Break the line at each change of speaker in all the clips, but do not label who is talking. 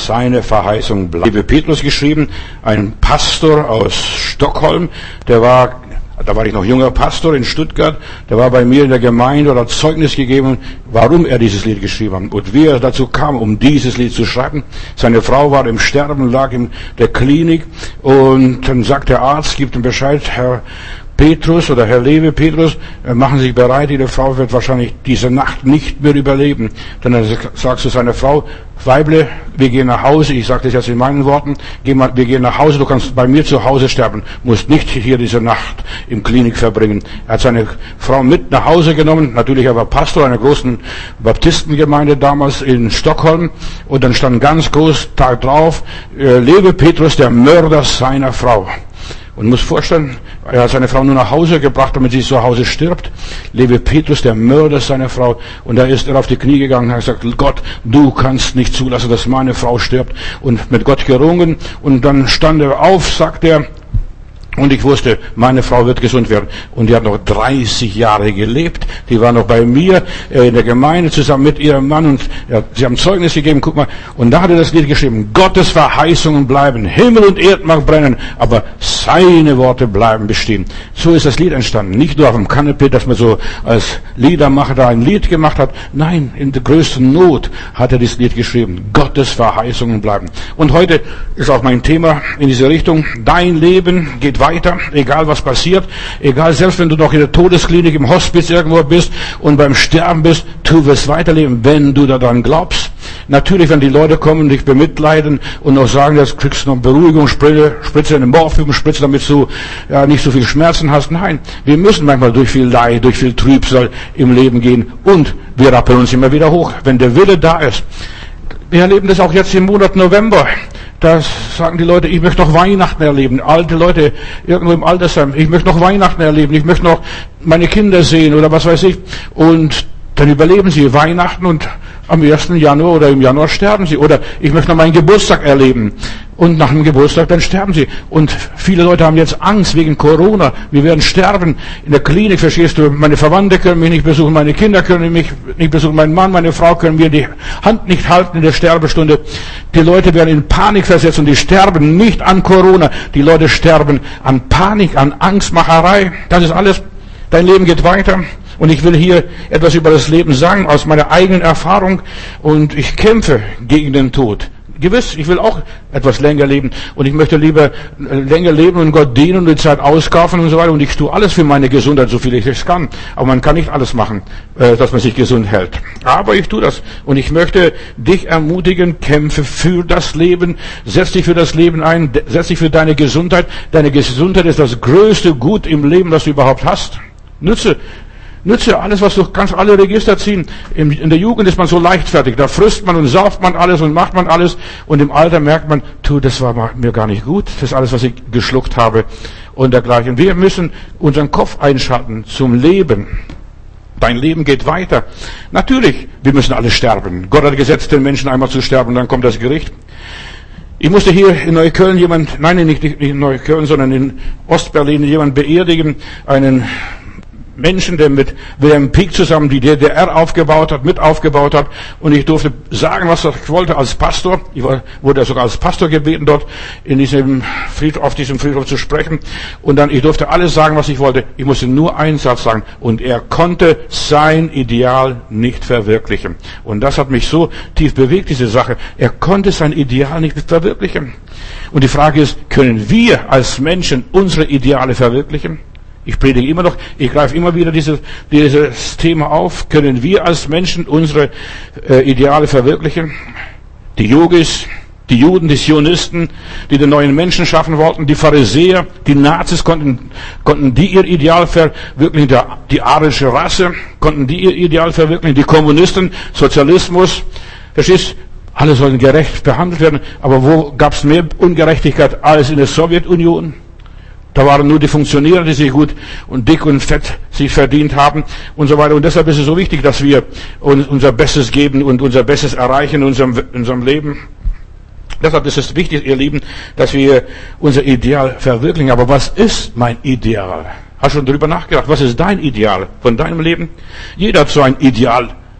seine Verheißung bleibt. Liebe Petrus geschrieben, ein Pastor aus Stockholm, da war ich noch junger Pastor in Stuttgart, der war bei mir in der Gemeinde und hat Zeugnis gegeben, warum er dieses Lied geschrieben hat und wie er dazu kam, um dieses Lied zu schreiben. Seine Frau war im Sterben, lag in der Klinik und dann sagt der Arzt, gibt ihm Bescheid, Herr Petrus oder Herr Lewe Petrus, machen Sie sich bereit, Ihre Frau wird wahrscheinlich diese Nacht nicht mehr überleben. Dann sagt zu seiner Frau, Weible, wir gehen nach Hause, ich sage das jetzt in meinen Worten, wir gehen nach Hause, du kannst bei mir zu Hause sterben, musst nicht hier diese Nacht im Klinik verbringen. Er hat seine Frau mit nach Hause genommen, natürlich er war Pastor einer großen Baptistengemeinde damals in Stockholm und dann stand ganz groß Tag drauf, Lewe Petrus, der Mörder seiner Frau. Und muss vorstellen, er hat seine Frau nur nach Hause gebracht, damit sie zu Hause stirbt. Lewe Petrus, der Mörder seiner Frau. Und da ist er auf die Knie gegangen und hat gesagt, Gott, du kannst nicht zulassen, dass meine Frau stirbt. Und mit Gott gerungen. Und dann stand er auf, sagt er, und ich wusste, meine Frau wird gesund werden. Und die hat noch 30 Jahre gelebt. Die war noch bei mir in der Gemeinde zusammen mit ihrem Mann. Und sie haben Zeugnis gegeben, guck mal. Und da hat er das Lied geschrieben. Gottes Verheißungen bleiben. Himmel und Erd mag brennen. Aber seine Worte bleiben bestehen. So ist das Lied entstanden. Nicht nur auf dem Kanapee, dass man so als Liedermacher da ein Lied gemacht hat. Nein, in der größten Not hat er dieses Lied geschrieben. Gottes Verheißungen bleiben. Und heute ist auch mein Thema in diese Richtung. Dein Leben geht weiter, egal was passiert, egal, selbst wenn du noch in der Todesklinik, im Hospiz irgendwo bist und beim Sterben bist, du wirst weiterleben, wenn du daran glaubst. Natürlich, wenn die Leute kommen und dich bemitleiden und noch sagen, jetzt kriegst du noch Beruhigungsspritze, eine Morphiumspritze, damit du nicht so viel Schmerzen hast. Nein, wir müssen manchmal durch viel Leid, durch viel Trübsal im Leben gehen und wir rappeln uns immer wieder hoch, wenn der Wille da ist. Wir erleben das auch jetzt im Monat November. Da sagen die Leute, ich möchte noch Weihnachten erleben. Alte Leute irgendwo im Altersheim, ich möchte noch Weihnachten erleben. Ich möchte noch meine Kinder sehen oder was weiß ich. Und dann überleben sie Weihnachten und am 1. Januar oder im Januar sterben sie. Oder ich möchte noch meinen Geburtstag erleben. Und nach dem Geburtstag, dann sterben sie. Und viele Leute haben jetzt Angst wegen Corona. Wir werden sterben. In der Klinik, verstehst du, meine Verwandte können mich nicht besuchen, meine Kinder können mich nicht besuchen, mein Mann, meine Frau können mir die Hand nicht halten in der Sterbestunde. Die Leute werden in Panik versetzt und die sterben nicht an Corona. Die Leute sterben an Panik, an Angstmacherei. Das ist alles. Dein Leben geht weiter. Und ich will hier etwas über das Leben sagen, aus meiner eigenen Erfahrung. Und ich kämpfe gegen den Tod. Gewiss, ich will auch etwas länger leben. Und ich möchte lieber länger leben und Gott dienen und die Zeit auskaufen und so weiter. Und ich tue alles für meine Gesundheit, so viel ich es kann. Aber man kann nicht alles machen, dass man sich gesund hält. Aber ich tue das. Und ich möchte dich ermutigen, kämpfe für das Leben. Setz dich für das Leben ein. Setz dich für deine Gesundheit. Deine Gesundheit ist das größte Gut im Leben, das du überhaupt hast. Nütze alles, was du kannst, alle Register ziehen. In der Jugend ist man so leichtfertig. Da frisst man und sauft man alles und macht man alles. Und im Alter merkt man, das war mir gar nicht gut. Das ist alles, was ich geschluckt habe und dergleichen. Wir müssen unseren Kopf einschalten zum Leben. Dein Leben geht weiter. Natürlich, wir müssen alle sterben. Gott hat gesetzt, den Menschen einmal zu sterben, dann kommt das Gericht. Ich musste hier in Neukölln nicht in Neukölln, sondern in Ostberlin jemand beerdigen, einen Menschen, der mit Wilhelm Pieck zusammen die DDR mit aufgebaut hat. Und ich durfte sagen, was ich wollte als Pastor. Ich wurde sogar als Pastor gebeten, dort auf diesem Friedhof zu sprechen. Und dann, ich durfte alles sagen, was ich wollte. Ich musste nur einen Satz sagen. Und er konnte sein Ideal nicht verwirklichen. Und das hat mich so tief bewegt, diese Sache. Er konnte sein Ideal nicht verwirklichen. Und die Frage ist, können wir als Menschen unsere Ideale verwirklichen? Ich predige immer noch, ich greife immer wieder dieses Thema auf. Können wir als Menschen unsere Ideale verwirklichen? Die Yogis, die Juden, die Zionisten, die den neuen Menschen schaffen wollten, die Pharisäer, die Nazis, konnten die ihr Ideal verwirklichen? Die arische Rasse, konnten die ihr Ideal verwirklichen? Die Kommunisten, Sozialismus, verstehst? Alle sollen gerecht behandelt werden. Aber wo gab es mehr Ungerechtigkeit als in der Sowjetunion? Da waren nur die Funktionäre, die sich gut und dick und fett sich verdient haben und so weiter. Und deshalb ist es so wichtig, dass wir unser Bestes geben und unser Bestes erreichen in unserem Leben. Deshalb ist es wichtig, ihr Lieben, dass wir unser Ideal verwirklichen. Aber was ist mein Ideal? Hast du schon darüber nachgedacht? Was ist dein Ideal von deinem Leben? Jeder hat so ein Ideal.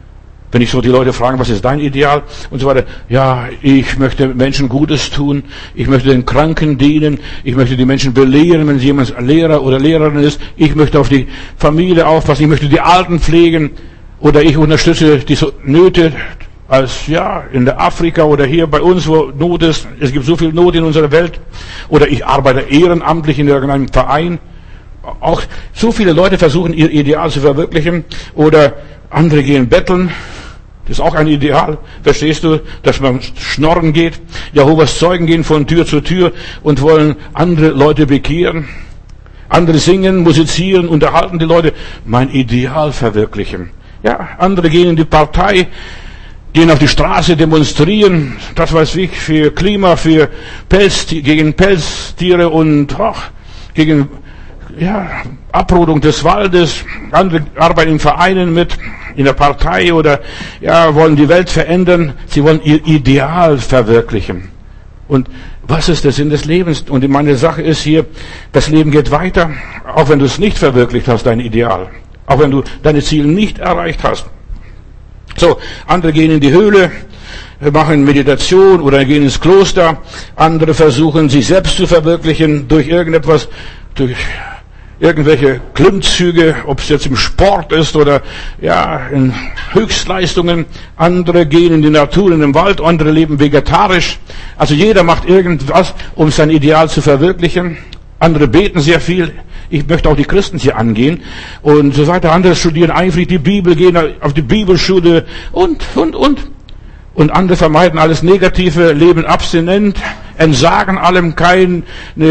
Wenn ich so die Leute frage, was ist dein Ideal? Und so weiter. Ja, ich möchte Menschen Gutes tun. Ich möchte den Kranken dienen. Ich möchte die Menschen belehren, wenn jemand Lehrer oder Lehrerin ist. Ich möchte auf die Familie aufpassen. Ich möchte die Alten pflegen. Oder ich unterstütze die Nöte in der Afrika oder hier bei uns, wo Not ist. Es gibt so viel Not in unserer Welt. Oder ich arbeite ehrenamtlich in irgendeinem Verein. Auch so viele Leute versuchen, ihr Ideal zu verwirklichen. Oder andere gehen betteln. Das ist auch ein Ideal. Verstehst du, dass man schnorren geht? Jehovas Zeugen gehen von Tür zu Tür und wollen andere Leute bekehren. Andere singen, musizieren, unterhalten die Leute. Mein Ideal verwirklichen. Ja, andere gehen in die Partei, gehen auf die Straße, demonstrieren. Das weiß ich, für Klima, für gegen Pelztiere und gegen Abrodung des Waldes. Andere arbeiten in Vereinen mit, in der Partei oder wollen die Welt verändern. Sie wollen ihr Ideal verwirklichen. Und was ist der Sinn des Lebens? Und meine Sache ist hier, das Leben geht weiter, auch wenn du es nicht verwirklicht hast, dein Ideal. Auch wenn du deine Ziele nicht erreicht hast. So, andere gehen in die Höhle, machen Meditation oder gehen ins Kloster. Andere versuchen, sich selbst zu verwirklichen durch irgendetwas, durch irgendwelche Klimmzüge, ob es jetzt im Sport ist oder in Höchstleistungen. Andere gehen in die Natur, in den Wald, andere leben vegetarisch. Also jeder macht irgendwas, um sein Ideal zu verwirklichen. Andere beten sehr viel. Ich möchte auch die Christen hier angehen und so weiter. Andere studieren eifrig die Bibel, gehen auf die Bibelschule und. Und andere vermeiden alles Negative, leben abstinent, entsagen allem, kein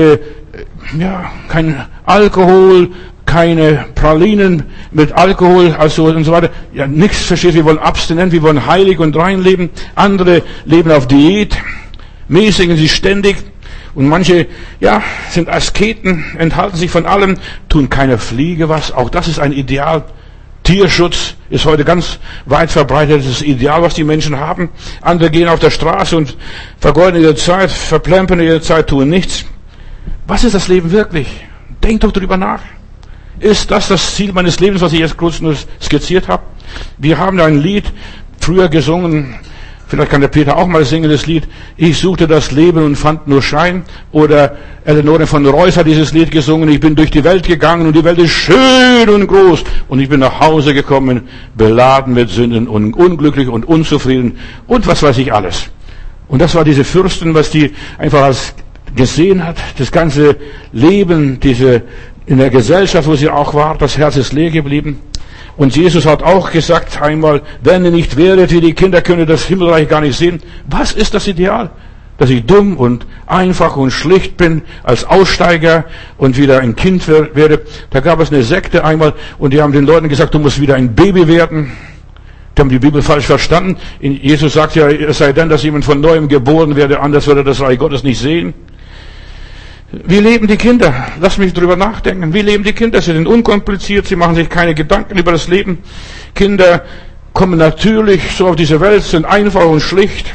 Alkohol, keine Pralinen mit Alkohol, also und so weiter. Ja, nichts versteht. Wir wollen abstinent, wir wollen heilig und rein leben. Andere leben auf Diät, mäßigen sich ständig. Und manche, sind Asketen, enthalten sich von allem, tun keine Fliege was. Auch das ist ein Ideal. Tierschutz ist heute ganz weit verbreitetes Ideal, was die Menschen haben. Andere gehen auf der Straße und vergeuden ihre Zeit, verplempern ihre Zeit, tun nichts. Was ist das Leben wirklich? Denk doch darüber nach. Ist das Ziel meines Lebens, was ich jetzt kurz nur skizziert habe? Wir haben ein Lied früher gesungen. Vielleicht kann der Peter auch mal singen, das Lied, ich suchte das Leben und fand nur Schein. Oder Eleonore von Reuss hat dieses Lied gesungen, ich bin durch die Welt gegangen und die Welt ist schön und groß. Und ich bin nach Hause gekommen, beladen mit Sünden und unglücklich und unzufrieden und was weiß ich alles. Und das war diese Fürsten, was die einfach als gesehen hat, das ganze Leben, in der Gesellschaft, wo sie auch war, das Herz ist leer geblieben. Und Jesus hat auch gesagt einmal, wenn ihr nicht wäret wie die Kinder, könnt ihr das Himmelreich gar nicht sehen. Was ist das Ideal? Dass ich dumm und einfach und schlicht bin als Aussteiger und wieder ein Kind werde. Da gab es eine Sekte einmal und die haben den Leuten gesagt, du musst wieder ein Baby werden. Die haben die Bibel falsch verstanden. Jesus sagt ja, es sei denn, dass jemand von Neuem geboren werde, anders würde er das Reich Gottes nicht sehen. Wie leben die Kinder? Lass mich drüber nachdenken. Wie leben die Kinder? Sie sind unkompliziert, sie machen sich keine Gedanken über das Leben. Kinder kommen natürlich so auf diese Welt, sind einfach und schlicht.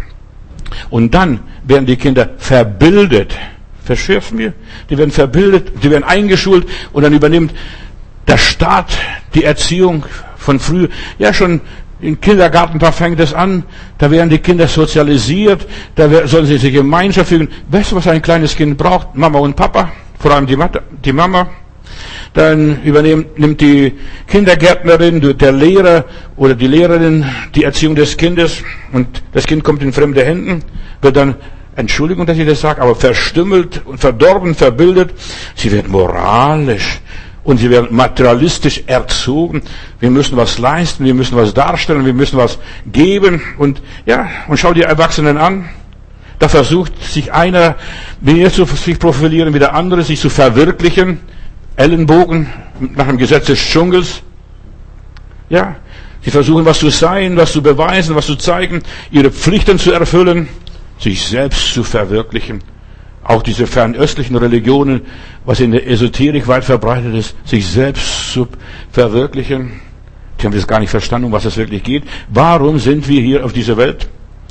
Und dann werden die Kinder verbildet. Verstehst du mir? Die werden verbildet, die werden eingeschult und dann übernimmt der Staat die Erziehung von früh. Ja, schon im Kindergarten, da fängt es an, da werden die Kinder sozialisiert, da sollen sie sich Gemeinschaft fügen. Weißt du, was ein kleines Kind braucht? Mama und Papa, vor allem die Mama. Dann nimmt die Kindergärtnerin, der Lehrer oder die Lehrerin die Erziehung des Kindes und das Kind kommt in fremde Händen, wird dann, Entschuldigung, dass ich das sage, aber verstümmelt und verdorben, verbildet. Sie wird moralisch. Und sie werden materialistisch erzogen. Wir müssen was leisten, wir müssen was darstellen, wir müssen was geben. Und schau die Erwachsenen an. Da versucht sich einer mehr zu sich profilieren, wie der andere, sich zu verwirklichen. Ellenbogen nach dem Gesetz des Dschungels. Ja, sie versuchen was zu sein, was zu beweisen, was zu zeigen, ihre Pflichten zu erfüllen, sich selbst zu verwirklichen. Auch diese fernöstlichen Religionen, was in der Esoterik weit verbreitet ist, sich selbst zu verwirklichen. Die haben das gar nicht verstanden, um was es wirklich geht. Warum sind wir hier auf dieser Welt?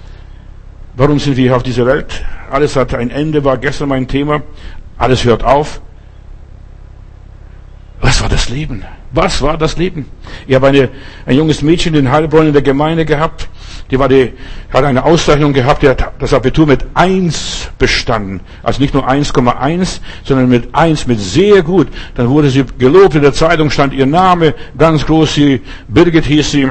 Warum sind wir hier auf dieser Welt? Alles hat ein Ende, war gestern mein Thema. Alles hört auf. Was war das Leben? Was war das Leben? Ich habe ein junges Mädchen in Heilbronn in der Gemeinde gehabt. Hat eine Auszeichnung gehabt, die hat das Abitur mit 1 bestanden. Also nicht nur 1,1, sondern mit 1, mit sehr gut. Dann wurde sie gelobt, in der Zeitung stand ihr Name, ganz groß, Birgit hieß sie.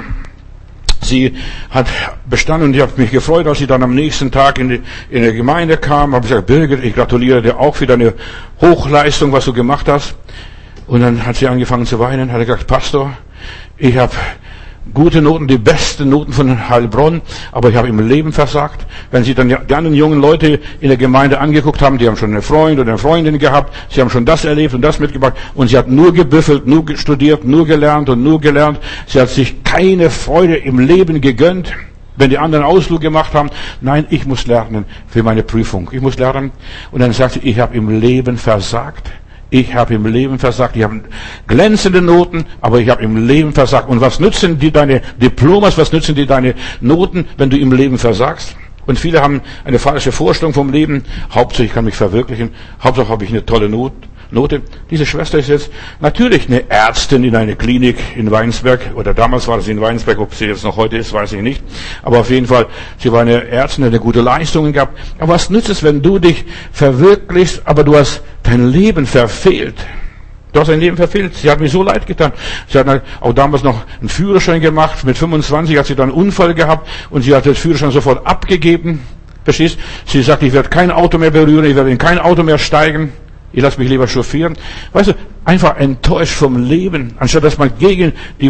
Sie hat bestanden und ich habe mich gefreut, als sie dann am nächsten Tag in die Gemeinde kam. Habe gesagt, Birgit, ich gratuliere dir auch für deine Hochleistung, was du gemacht hast. Und dann hat sie angefangen zu weinen, hat gesagt, Pastor, ich habe gute Noten, die besten Noten von Heilbronn, aber ich habe im Leben versagt. Wenn Sie dann die anderen jungen Leute in der Gemeinde angeguckt haben, die haben schon einen Freund oder eine Freundin gehabt, sie haben schon das erlebt und das mitgebracht und sie hat nur gebüffelt, nur studiert, nur gelernt und nur gelernt. Sie hat sich keine Freude im Leben gegönnt. Wenn die anderen Ausflug gemacht haben, nein, ich muss lernen für meine Prüfung. Ich muss lernen. Und dann sagt sie, ich habe im Leben versagt. Ich habe im Leben versagt. Ich habe glänzende Noten, aber ich habe im Leben versagt. Und was nützen dir deine Diplomas, was nützen dir deine Noten, wenn du im Leben versagst? Und viele haben eine falsche Vorstellung vom Leben. Hauptsache, ich kann mich verwirklichen. Hauptsache, habe ich eine tolle Note. Diese Schwester ist jetzt natürlich eine Ärztin in einer Klinik in Weinsberg. Oder damals war sie in Weinsberg. Ob sie jetzt noch heute ist, weiß ich nicht. Aber auf jeden Fall, sie war eine Ärztin, die eine gute Leistungen gehabt. Aber was nützt es, wenn du dich verwirklichst, aber du hast dein Leben verfehlt? Du hast dein Leben verfehlt. Sie hat mir so leid getan. Sie hat auch damals noch einen Führerschein gemacht. Mit 25 hat sie dann einen Unfall gehabt und sie hat den Führerschein sofort abgegeben. Verstehst? Sie sagt, ich werde kein Auto mehr berühren, ich werde in kein Auto mehr steigen. Ich lasse mich lieber chauffieren. Weißt du, einfach enttäuscht vom Leben, anstatt dass man gegen die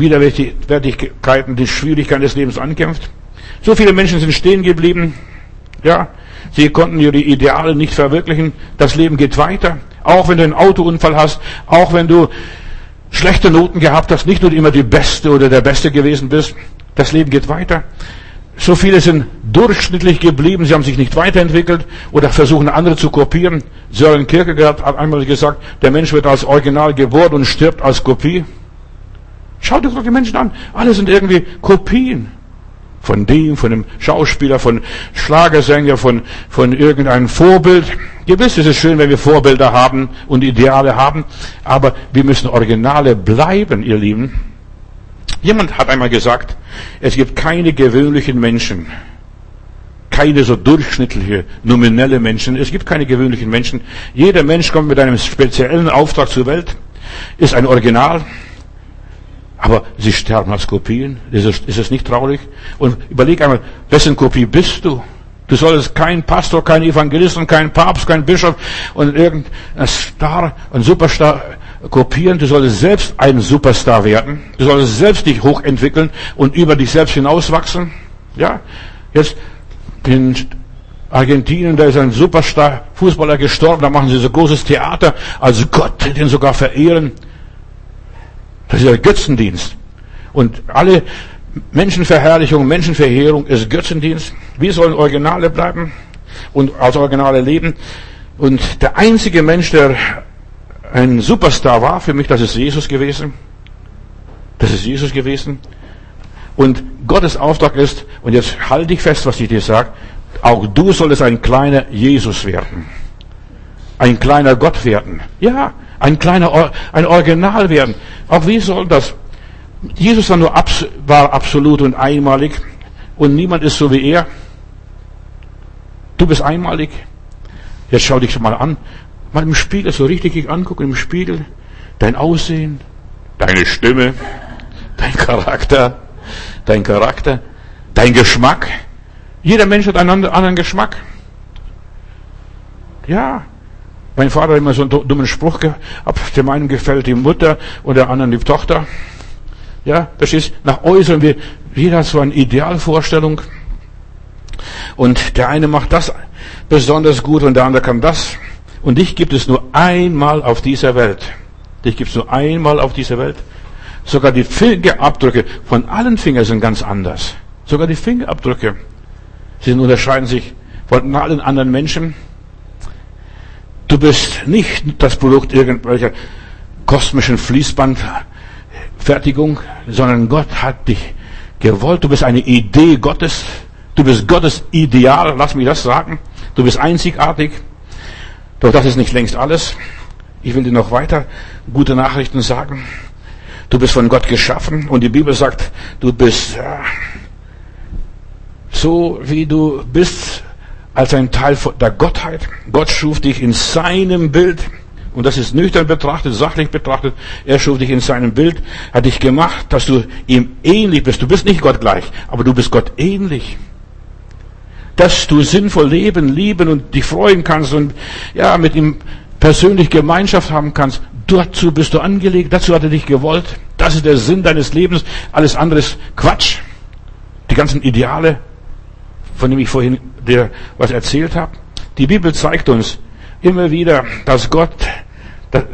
Widerwärtigkeiten, die Schwierigkeiten des Lebens ankämpft. So viele Menschen sind stehen geblieben. Ja, sie konnten ihre Ideale nicht verwirklichen. Das Leben geht weiter. Auch wenn du einen Autounfall hast, auch wenn du schlechte Noten gehabt hast, nicht nur immer die Beste oder der Beste gewesen bist. Das Leben geht weiter. So viele sind durchschnittlich geblieben, sie haben sich nicht weiterentwickelt oder versuchen andere zu kopieren. Søren Kierkegaard hat einmal gesagt, der Mensch wird als Original geboren und stirbt als Kopie. Schau dir doch die Menschen an, alle sind irgendwie Kopien. Von dem Schauspieler, von Schlagersänger, von irgendeinem Vorbild. Gewiss ist es schön, wenn wir Vorbilder haben und Ideale haben, aber wir müssen Originale bleiben, ihr Lieben. Jemand hat einmal gesagt, es gibt keine gewöhnlichen Menschen, keine so durchschnittliche, nominelle Menschen. Es gibt keine gewöhnlichen Menschen. Jeder Mensch kommt mit einem speziellen Auftrag zur Welt, ist ein Original, aber sie sterben als Kopien. Ist es nicht traurig? Und überleg einmal, wessen Kopie bist du? Du solltest kein Pastor, kein Evangelist und kein Papst, kein Bischof und irgendein Star, ein Superstar kopieren. Du solltest selbst ein Superstar werden. Du solltest selbst dich hochentwickeln und über dich selbst hinauswachsen. Ja, jetzt in Argentinien, da ist ein Superstar Fußballer gestorben, da machen sie so großes Theater, als Gott, den sogar verehren. Das ist ja Götzendienst. Und alle Menschenverherrlichung, Menschenverehrung ist Götzendienst. Wir sollen Originale bleiben und als Originale leben. Und der einzige Mensch, der ein Superstar war für mich, das ist Jesus gewesen. Das ist Jesus gewesen. Und Gottes Auftrag ist, und jetzt halte dich fest, was ich dir sage, auch du solltest ein kleiner Jesus werden. Ein kleiner Gott werden. Ja, ein Original werden. Auch wie soll das? Jesus war absolut und einmalig und niemand ist so wie er. Du bist einmalig. Jetzt schau dich mal an. Mal im Spiegel, so richtig angucken im Spiegel. Dein Aussehen, deine Stimme, dein Charakter, dein Geschmack. Jeder Mensch hat einen anderen Geschmack. Ja. Mein Vater hat immer so einen dummen Spruch gehabt. Dem einen gefällt die Mutter und der anderen die Tochter. Ja, verstehst? Nach Äußeren, jeder hat so eine Idealvorstellung. Und der eine macht das besonders gut und der andere kann das. Und dich gibt es nur einmal auf dieser Welt. Dich gibt es nur einmal auf dieser Welt. Sogar die Fingerabdrücke von allen Fingern sind ganz anders. Sogar die Fingerabdrücke. Sie unterscheiden sich von allen anderen Menschen. Du bist nicht das Produkt irgendwelcher kosmischen Fließbandfertigung, sondern Gott hat dich gewollt. Du bist eine Idee Gottes. Du bist Gottes Ideal. Lass mich das sagen. Du bist einzigartig. Doch das ist nicht längst alles. Ich will dir noch weiter gute Nachrichten sagen. Du bist von Gott geschaffen und die Bibel sagt, du bist so, wie du bist, als ein Teil der Gottheit. Gott schuf dich in seinem Bild. Und das ist nüchtern betrachtet, sachlich betrachtet. Er schuf dich in seinem Bild, hat dich gemacht, dass du ihm ähnlich bist. Du bist nicht Gott gleich, aber du bist Gott ähnlich. Dass du sinnvoll leben, lieben und dich freuen kannst und ja, mit ihm persönlich Gemeinschaft haben kannst. Dazu bist du angelegt, dazu hat er dich gewollt. Das ist der Sinn deines Lebens. Alles andere ist Quatsch. Die ganzen Ideale, von denen ich vorhin dir was erzählt habe. Die Bibel zeigt uns immer wieder, dass Gott das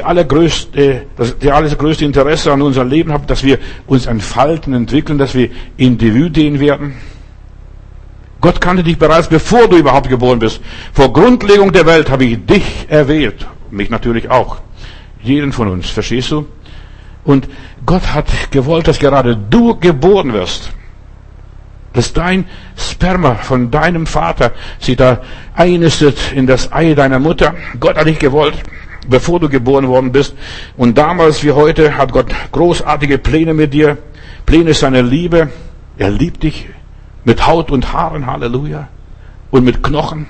allergrößte Interesse an unserem Leben hat, dass wir uns entfalten, entwickeln, dass wir Individuen werden. Gott kannte dich bereits, bevor du überhaupt geboren bist. Vor Grundlegung der Welt habe ich dich erwählt. Mich natürlich auch. Jeden von uns, verstehst du? Und Gott hat gewollt, dass gerade du geboren wirst. Dass dein Sperma von deinem Vater sich da einnistet in das Ei deiner Mutter. Gott hat dich gewollt, bevor du geboren worden bist. Und damals wie heute hat Gott großartige Pläne mit dir. Pläne seiner Liebe. Er liebt dich mit Haut und Haaren, Halleluja. Und mit Knochen.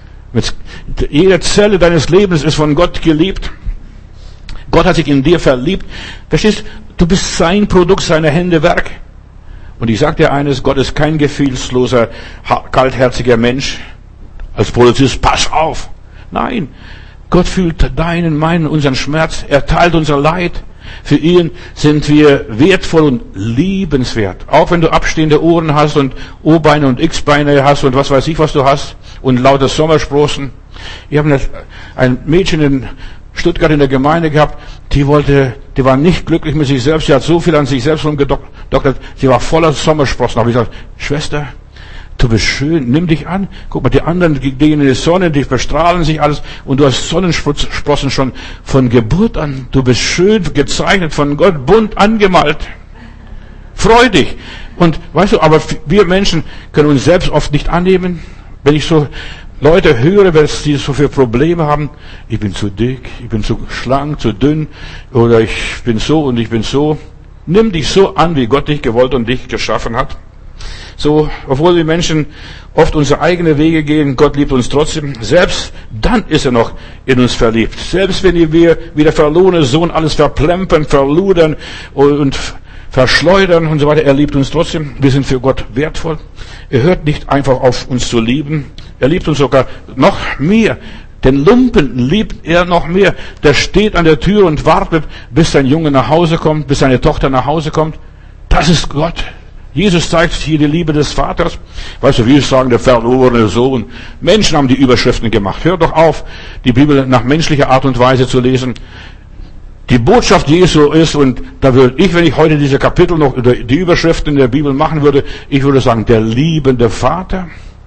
Jede Zelle deines Lebens ist von Gott geliebt. Gott hat sich in dir verliebt. Verstehst du? Bist sein Produkt, seiner Hände Werk. Und ich sage dir eines, Gott ist kein gefühlsloser, kaltherziger Mensch. Als Polizist, pass auf. Nein, Gott fühlt deinen, meinen, unseren Schmerz. Er teilt unser Leid. Für ihn sind wir wertvoll und liebenswert. Auch wenn du abstehende Ohren hast und O-Beine und X-Beine hast und was weiß ich, was du hast und lauter Sommersprossen. Ich habe ein Mädchen in Stuttgart in der Gemeinde gehabt, die war nicht glücklich mit sich selbst, sie hat so viel an sich selbst rumgedoktert, sie war voller Sommersprossen. Da habe ich gesagt, Schwester, du bist schön, nimm dich an. Guck mal, die anderen gehen in die Sonne, die bestrahlen sich alles und du hast Sonnensprossen schon von Geburt an. Du bist schön gezeichnet, von Gott bunt angemalt. Freu dich. Und weißt du, aber wir Menschen können uns selbst oft nicht annehmen. Wenn ich so Leute höre, was die so für Probleme haben, ich bin zu dick, ich bin zu schlank, zu dünn, oder ich bin so und ich bin so. Nimm dich so an, wie Gott dich gewollt und dich geschaffen hat. So, obwohl wir Menschen oft unsere eigenen Wege gehen, Gott liebt uns trotzdem. Selbst dann ist er noch in uns verliebt. Selbst wenn wir wie der verlorene Sohn alles verplempern, verludern und verschleudern und so weiter, er liebt uns trotzdem. Wir sind für Gott wertvoll. Er hört nicht einfach auf, uns zu lieben. Er liebt uns sogar noch mehr. Den Lumpen liebt er noch mehr. Der steht an der Tür und wartet, bis sein Junge nach Hause kommt, bis seine Tochter nach Hause kommt. Das ist Gott. Jesus zeigt hier die Liebe des Vaters. Weißt du, wir sagen, der verlorene Sohn. Menschen haben die Überschriften gemacht. Hör doch auf, die Bibel nach menschlicher Art und Weise zu lesen. Die Botschaft Jesu ist, und da würde ich, wenn ich heute diese Kapitel noch, die Überschriften in der Bibel machen würde, ich würde sagen, der liebende Vater,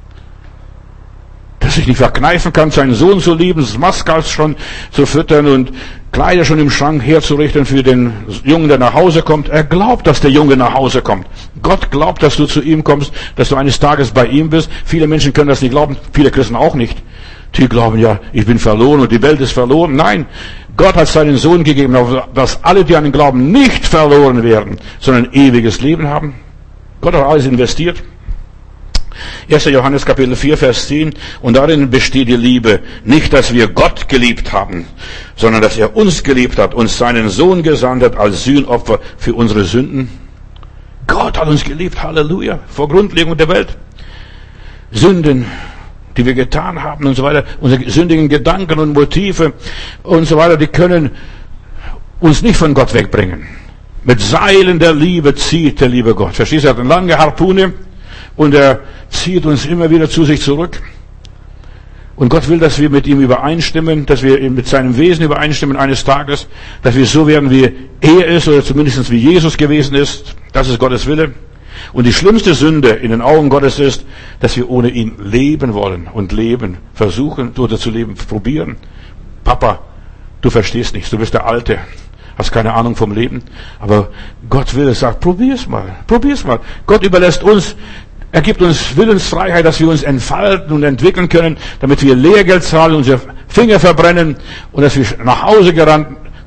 der sich nicht verkneifen kann, seinen Sohn zu lieben, das Maskas schon zu füttern und Kleider schon im Schrank herzurichten für den Jungen, der nach Hause kommt. Er glaubt, dass der Junge nach Hause kommt. Gott glaubt, dass du zu ihm kommst, dass du eines Tages bei ihm bist. Viele Menschen können das nicht glauben, viele Christen auch nicht. Die glauben ja, ich bin verloren und die Welt ist verloren. Nein, Gott hat seinen Sohn gegeben, dass alle, die an ihn glauben, nicht verloren werden, sondern ewiges Leben haben. Gott hat alles investiert. 1. Johannes Kapitel 4, Vers 10. Und darin besteht die Liebe. Nicht, dass wir Gott geliebt haben, sondern dass er uns geliebt hat und seinen Sohn gesandt hat als Sühnopfer für unsere Sünden. Gott hat uns geliebt. Halleluja. Vor Grundlegung der Welt. Sünden, die wir getan haben und so weiter, unsere sündigen Gedanken und Motive und so weiter, die können uns nicht von Gott wegbringen. Mit Seilen der Liebe zieht der liebe Gott. Verstehst du? Er hat eine lange Harpune und er zieht uns immer wieder zu sich zurück. Und Gott will, dass wir mit ihm übereinstimmen, dass wir mit seinem Wesen übereinstimmen eines Tages, dass wir so werden, wie er ist oder zumindest wie Jesus gewesen ist. Das ist Gottes Wille. Und die schlimmste Sünde in den Augen Gottes ist, dass wir ohne ihn leben wollen und leben, versuchen oder zu leben, probieren. Papa, du verstehst nichts, du bist der Alte, hast keine Ahnung vom Leben. Aber Gott will es, sagt, probier's mal. Gott überlässt uns, er gibt uns Willensfreiheit, dass wir uns entfalten und entwickeln können, damit wir Lehrgeld zahlen, unsere Finger verbrennen und dass wir nach Hause gerannt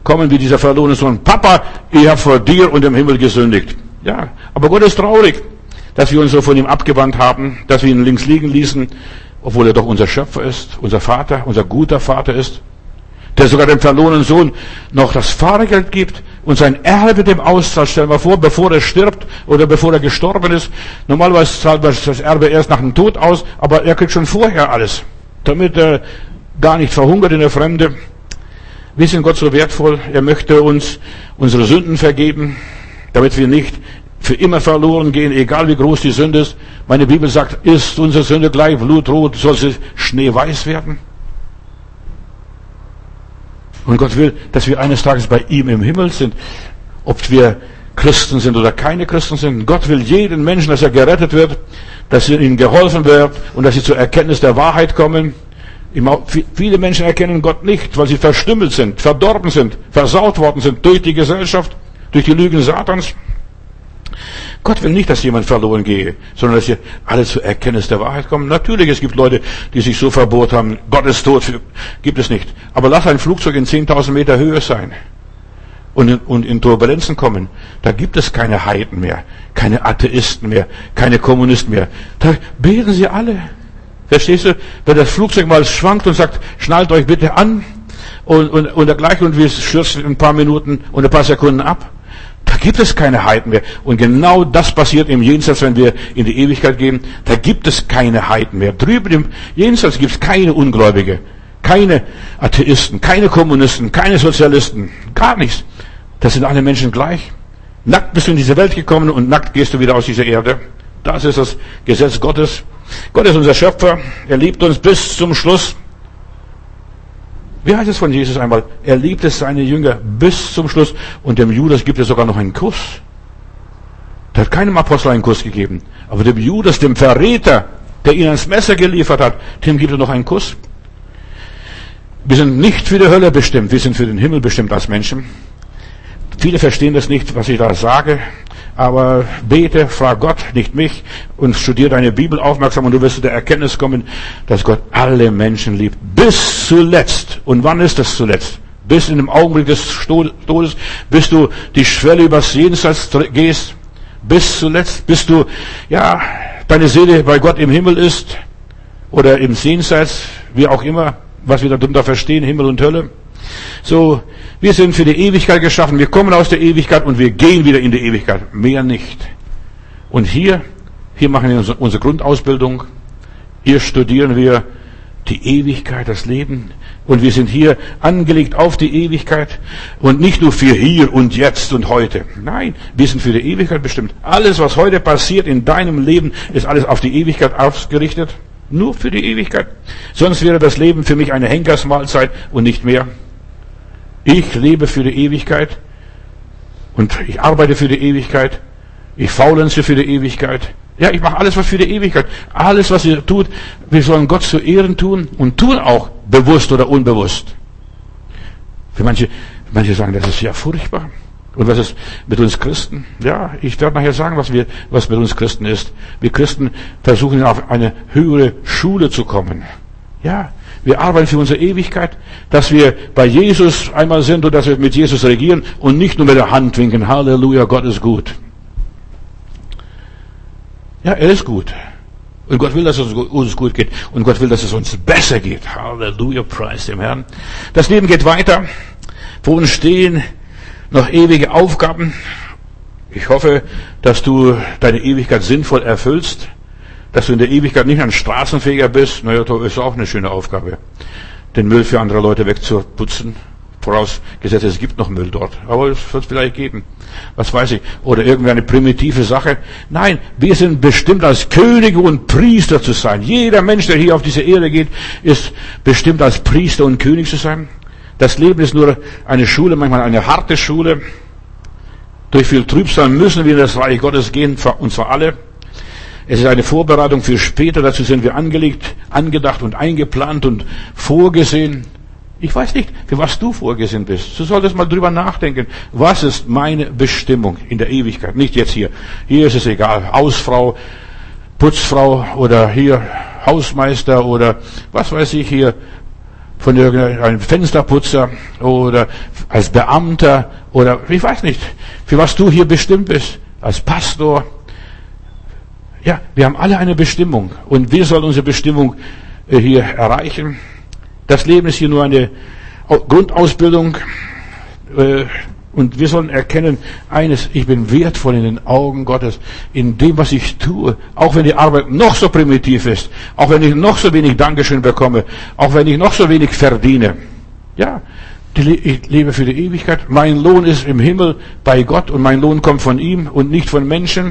kommen wie dieser verlorene Sohn. Papa, ich habe vor dir und dem Himmel gesündigt. Ja, aber Gott ist traurig, dass wir uns so von ihm abgewandt haben, dass wir ihn links liegen ließen, obwohl er doch unser Schöpfer ist, unser Vater, unser guter Vater ist, der sogar dem verlorenen Sohn noch das Fahrgeld gibt und sein Erbe dem auszahlt. Stell dir mal vor, bevor er stirbt oder bevor er gestorben ist. Normalerweise zahlt man das Erbe erst nach dem Tod aus, aber er kriegt schon vorher alles, damit er gar nicht verhungert in der Fremde. Wir sind Gott so wertvoll, er möchte uns unsere Sünden vergeben, damit wir nicht für immer verloren gehen, egal wie groß die Sünde ist. Meine Bibel sagt, ist unsere Sünde gleich blutrot, soll sie schneeweiß werden? Und Gott will, dass wir eines Tages bei ihm im Himmel sind, ob wir Christen sind oder keine Christen sind. Gott will jeden Menschen, dass er gerettet wird, dass ihnen geholfen wird und dass sie zur Erkenntnis der Wahrheit kommen. Viele Menschen erkennen Gott nicht, weil sie verstümmelt sind, verdorben sind, versaut worden sind durch die Gesellschaft, durch die Lügen Satans. Gott will nicht, dass jemand verloren gehe, sondern dass sie alle zur Erkenntnis der Wahrheit kommen. Natürlich, es gibt Leute, die sich so verbohrt haben, Gott ist tot, gibt es nicht. Aber lass ein Flugzeug in 10.000 Meter Höhe sein und in Turbulenzen kommen. Da gibt es keine Heiden mehr, keine Atheisten mehr, keine Kommunisten mehr. Da beten sie alle. Verstehst du? Wenn das Flugzeug mal schwankt und sagt, schnallt euch bitte an und dergleichen und wir stürzen in ein paar Minuten und ein paar Sekunden ab. Da gibt es keine Heiden mehr. Und genau das passiert im Jenseits, wenn wir in die Ewigkeit gehen. Da gibt es keine Heiden mehr. Drüben im Jenseits gibt es keine Ungläubige, keine Atheisten, keine Kommunisten, keine Sozialisten, gar nichts. Das sind alle Menschen gleich. Nackt bist du in diese Welt gekommen und nackt gehst du wieder aus dieser Erde. Das ist das Gesetz Gottes. Gott ist unser Schöpfer. Er liebt uns bis zum Schluss. Wie heißt es von Jesus einmal? Er liebt es seine Jünger bis zum Schluss. Und dem Judas gibt es sogar noch einen Kuss. Der hat keinem Apostel einen Kuss gegeben. Aber dem Judas, dem Verräter, der ihn ans Messer geliefert hat, dem gibt er noch einen Kuss. Wir sind nicht für die Hölle bestimmt. Wir sind für den Himmel bestimmt als Menschen. Viele verstehen das nicht, was ich da sage. Aber bete, frag Gott, nicht mich, und studiere deine Bibel aufmerksam und du wirst zu der Erkenntnis kommen, dass Gott alle Menschen liebt. Bis zuletzt. Und wann ist das zuletzt? Bis in dem Augenblick des Todes, bis du die Schwelle übers Jenseits gehst. Bis zuletzt, bis du, ja, deine Seele bei Gott im Himmel ist. Oder im Jenseits, wie auch immer, was wir darunter verstehen, Himmel und Hölle. So, wir sind für die Ewigkeit geschaffen. Wir kommen aus der Ewigkeit und wir gehen wieder in die Ewigkeit. Mehr nicht. Und hier machen wir unsere Grundausbildung. Hier studieren wir die Ewigkeit, das Leben. Und wir sind hier angelegt auf die Ewigkeit. Und nicht nur für hier und jetzt und heute. Nein, wir sind für die Ewigkeit bestimmt. Alles, was heute passiert in deinem Leben, ist alles auf die Ewigkeit ausgerichtet. Nur für die Ewigkeit. Sonst wäre das Leben für mich eine Henkersmahlzeit und nicht mehr. Ich lebe für die Ewigkeit und ich arbeite für die Ewigkeit. Ich faulenze für die Ewigkeit. Ja, ich mache alles was für die Ewigkeit. Alles, was ihr tut, wir sollen Gott zu Ehren tun und tun auch, bewusst oder unbewusst. Für manche sagen, das ist ja furchtbar. Und was ist mit uns Christen? Ja, ich werde nachher sagen, was mit uns Christen ist. Wir Christen versuchen auf eine höhere Schule zu kommen. Ja, wir arbeiten für unsere Ewigkeit, dass wir bei Jesus einmal sind und dass wir mit Jesus regieren und nicht nur mit der Hand winken. Halleluja, Gott ist gut. Ja, er ist gut. Und Gott will, dass es uns gut geht. Und Gott will, dass es uns besser geht. Halleluja, preis dem Herrn. Das Leben geht weiter. Vor uns stehen noch ewige Aufgaben. Ich hoffe, dass du deine Ewigkeit sinnvoll erfüllst. Dass du in der Ewigkeit nicht ein Straßenfeger bist. Naja, das ist auch eine schöne Aufgabe. Den Müll für andere Leute wegzuputzen. Vorausgesetzt, es gibt noch Müll dort. Aber es wird es vielleicht geben. Was weiß ich. Oder irgendeine primitive Sache. Nein, wir sind bestimmt als Könige und Priester zu sein. Jeder Mensch, der hier auf diese Erde geht, ist bestimmt als Priester und König zu sein. Das Leben ist nur eine Schule, manchmal eine harte Schule. Durch viel Trübsal müssen wir in das Reich Gottes gehen, und zwar alle. Es ist eine Vorbereitung für später, dazu sind wir angelegt, angedacht und eingeplant und vorgesehen. Ich weiß nicht, für was du vorgesehen bist. Du solltest mal drüber nachdenken. Was ist meine Bestimmung in der Ewigkeit? Nicht jetzt hier. Hier ist es egal. Hausfrau, Putzfrau oder hier Hausmeister oder was weiß ich hier. von irgendeinem Fensterputzer oder als Beamter oder ich weiß nicht, für was du hier bestimmt bist, als Pastor. Ja, wir haben alle eine Bestimmung und wir sollen unsere Bestimmung hier erreichen. Das Leben ist hier nur eine Grundausbildung und wir sollen erkennen, eines, ich bin wertvoll in den Augen Gottes, in dem, was ich tue, auch wenn die Arbeit noch so primitiv ist, auch wenn ich noch so wenig Dankeschön bekomme, auch wenn ich noch so wenig verdiene. Ja, ich lebe für die Ewigkeit, mein Lohn ist im Himmel bei Gott und mein Lohn kommt von ihm und nicht von Menschen.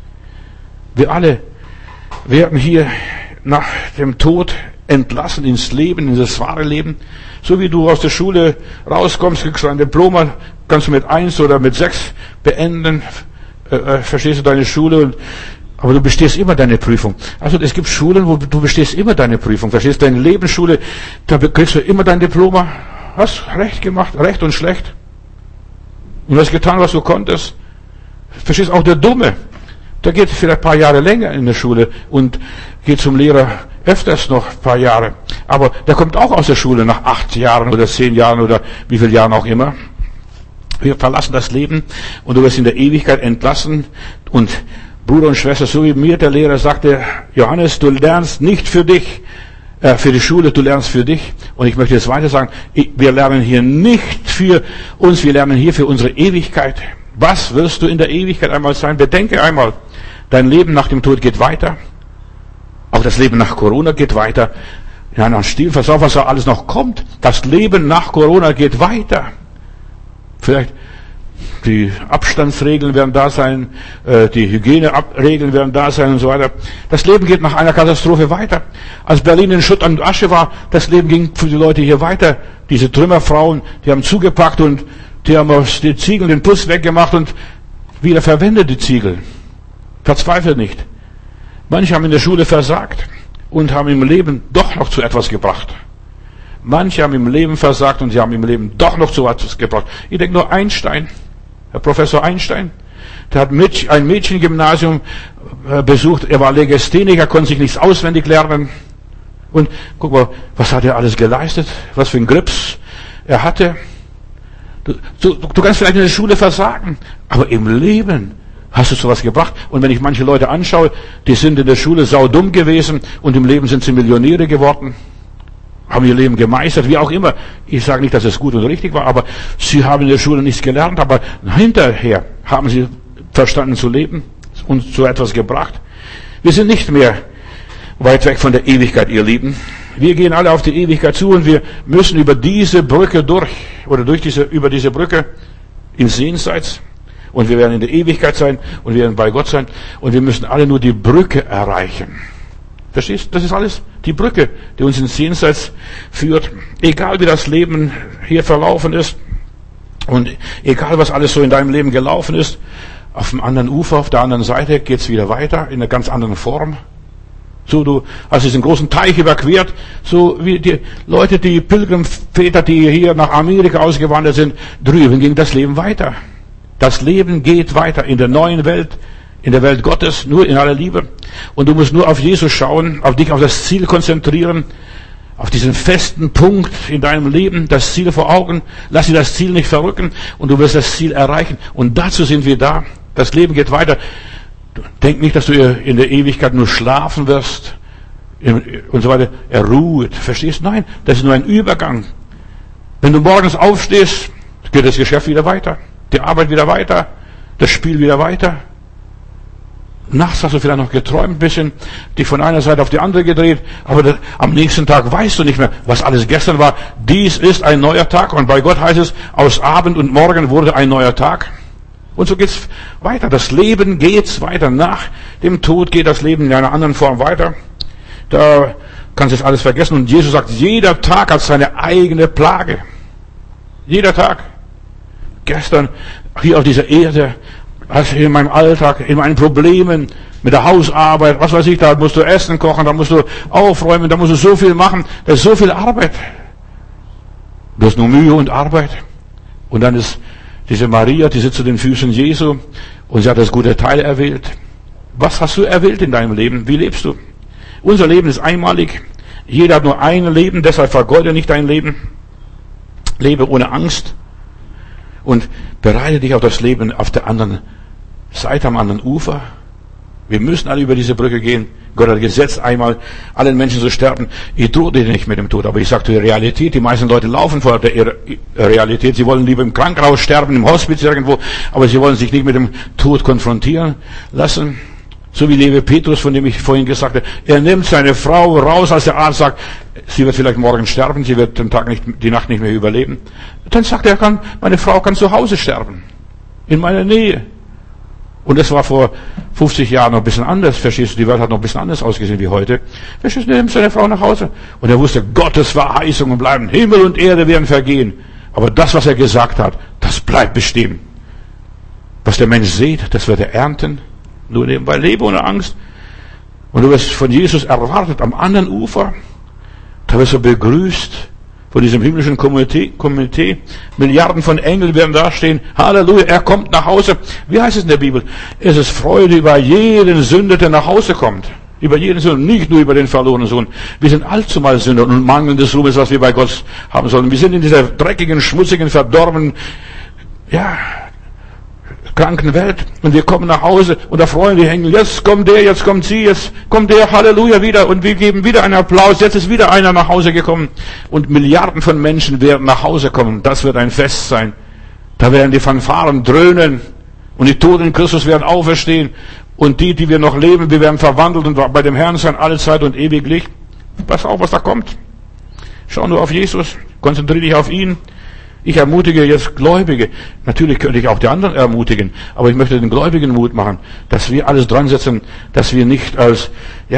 Wir alle werden hier nach dem Tod entlassen ins Leben, in das wahre Leben. So wie du aus der Schule rauskommst, kriegst du ein Diplom, kannst du mit 1 oder mit 6 beenden, verstehst du deine Schule, aber du bestehst immer deine Prüfung. Also es gibt Schulen, wo du bestehst immer dedeine Prüfung, verstehst du, deine Lebensschule, da kriegst du immer dein Diplom, hast recht gemacht, recht und schlecht. Und du hast getan, was du konntest. Verstehst auch der Dumme, der geht vielleicht ein paar Jahre länger in der Schule und geht zum Lehrer öfters noch ein paar Jahre. Aber der kommt auch aus der Schule nach 8 Jahren oder 10 Jahren oder wie viele Jahren auch immer. Wir verlassen das Leben und du wirst in der Ewigkeit entlassen. Und Bruder und Schwester, so wie mir der Lehrer sagte, Johannes, du lernst nicht für dich, für die Schule, du lernst für dich. Und ich möchte jetzt weiter sagen, wir lernen hier nicht für uns, wir lernen hier für unsere Ewigkeit. Was wirst du in der Ewigkeit einmal sein? Bedenke einmal, dein Leben nach dem Tod geht weiter. Auch das Leben nach Corona geht weiter. Ja, nach Stilversauf, was da alles noch kommt. Das Leben nach Corona geht weiter. Vielleicht die Abstandsregeln werden da sein, die Hygieneregeln werden da sein und so weiter. Das Leben geht nach einer Katastrophe weiter. Als Berlin in Schutt und Asche war, das Leben ging für die Leute hier weiter. Diese Trümmerfrauen, die haben zugepackt und die haben aus den Ziegeln den Putz weggemacht und wieder verwendet die Ziegel. Verzweifelt nicht. Manche haben in der Schule versagt und haben im Leben doch noch zu etwas gebracht. Manche haben im Leben versagt und sie haben im Leben doch noch zu etwas gebracht. Ich denke nur Einstein, Herr Professor Einstein, der hat ein Mädchengymnasium besucht, er war Legastheniker, konnte sich nichts auswendig lernen. Und guck mal, was hat er alles geleistet, was für ein Grips er hatte. Du kannst vielleicht in der Schule versagen, aber im Leben hast du sowas gebracht? Und wenn ich manche Leute anschaue, die sind in der Schule saudumm gewesen und im Leben sind sie Millionäre geworden, haben ihr Leben gemeistert, wie auch immer. Ich sage nicht, dass es gut und richtig war, aber sie haben in der Schule nichts gelernt, aber hinterher haben sie verstanden zu leben und zu etwas gebracht. Wir sind nicht mehr weit weg von der Ewigkeit, ihr Lieben. Wir gehen alle auf die Ewigkeit zu und wir müssen über diese Brücke über diese Brücke ins Jenseits. Und wir werden in der Ewigkeit sein und wir werden bei Gott sein. Und wir müssen alle nur die Brücke erreichen. Verstehst du? Das ist alles die Brücke, die uns ins Jenseits führt. Egal wie das Leben hier verlaufen ist und egal was alles so in deinem Leben gelaufen ist, auf dem anderen Ufer, auf der anderen Seite geht's wieder weiter in einer ganz anderen Form. So, du hast diesen großen Teich überquert, so wie die Leute, die Pilgerväter, die hier nach Amerika ausgewandert sind, drüben ging das Leben weiter. Das Leben geht weiter in der neuen Welt, in der Welt Gottes, nur in aller Liebe. Und du musst nur auf Jesus schauen, auf dich, auf das Ziel konzentrieren, auf diesen festen Punkt in deinem Leben, das Ziel vor Augen. Lass dir das Ziel nicht verrücken und du wirst das Ziel erreichen. Und dazu sind wir da. Das Leben geht weiter. Denk nicht, dass du in der Ewigkeit nur schlafen wirst und so weiter, erruht. Verstehst du? Nein, das ist nur ein Übergang. Wenn du morgens aufstehst, geht das Geschäft wieder weiter. Die Arbeit wieder weiter, das Spiel wieder weiter. Nachts hast du vielleicht noch geträumt ein bisschen, dich von einer Seite auf die andere gedreht, aber am nächsten Tag weißt du nicht mehr, was alles gestern war. Dies ist ein neuer Tag und bei Gott heißt es, aus Abend und Morgen wurde ein neuer Tag. Und so geht's weiter. Das Leben geht weiter. Nach dem Tod geht das Leben in einer anderen Form weiter. Da kannst du jetzt alles vergessen. Und Jesus sagt, jeder Tag hat seine eigene Plage. Jeder Tag. Gestern hier auf dieser Erde, also in meinem Alltag, in meinen Problemen, mit der Hausarbeit, was weiß ich, da musst du Essen kochen, da musst du aufräumen, da musst du so viel machen, das ist so viel Arbeit. Du hast nur Mühe und Arbeit. Und dann ist diese Maria, die sitzt zu den Füßen Jesu und sie hat das gute Teil erwählt. Was hast du erwählt in deinem Leben? Wie lebst du? Unser Leben ist einmalig. Jeder hat nur ein Leben, deshalb vergeude nicht dein Leben. Lebe ohne Angst und bereite dich auf das Leben auf der anderen Seite, am anderen Ufer. Wir müssen alle über diese Brücke gehen. Gott hat gesetzt, einmal allen Menschen zu sterben. Ich drohe dir nicht mit dem Tod, aber ich sage die Realität. Die meisten Leute laufen vor der Realität. Sie wollen lieber im Krankenhaus sterben, im Hospiz irgendwo, aber sie wollen sich nicht mit dem Tod konfrontieren lassen. So wie Levi Petrus, von dem ich vorhin gesagt habe. Er nimmt seine Frau raus, als der Arzt sagt, sie wird vielleicht morgen sterben, sie wird die Nacht nicht mehr überleben. Dann sagt er, meine Frau kann zu Hause sterben. In meiner Nähe. Und das war vor 50 Jahren noch ein bisschen anders, verstehst du? Die Welt hat noch ein bisschen anders ausgesehen wie heute. Verstehst du, er nimmt seine Frau nach Hause. Und er wusste, Gottes Verheißungen bleiben. Himmel und Erde werden vergehen. Aber das, was er gesagt hat, das bleibt bestehen. Was der Mensch sieht, das wird er ernten. Nur nebenbei, lebe ohne Angst. Und du wirst von Jesus erwartet am anderen Ufer. Da wirst du begrüßt von diesem himmlischen Komitee. Milliarden von Engeln werden dastehen. Halleluja, er kommt nach Hause. Wie heißt es in der Bibel? Es ist Freude über jeden Sünder, der nach Hause kommt. Über jeden Sünder, nicht nur über den verlorenen Sohn. Wir sind allzumal Sünder und mangelndes Ruhmes, was wir bei Gott haben sollen. Wir sind in dieser dreckigen, schmutzigen, verdorbenen, kranken Welt und wir kommen nach Hause und da freuen die Engel, jetzt kommt der, jetzt kommt sie, jetzt kommt der, Halleluja wieder und wir geben wieder einen Applaus, jetzt ist wieder einer nach Hause gekommen und Milliarden von Menschen werden nach Hause kommen, das wird ein Fest sein, da werden die Fanfaren dröhnen und die Toten in Christus werden auferstehen und die wir noch leben, wir werden verwandelt und bei dem Herrn sein, alle Zeit und ewiglich. Pass auf, was da kommt. Schau nur auf Jesus, konzentriere dich auf ihn. Ich ermutige jetzt Gläubige. Natürlich könnte ich auch die anderen ermutigen, aber ich möchte den Gläubigen Mut machen, dass wir alles dran setzen, dass wir nicht als,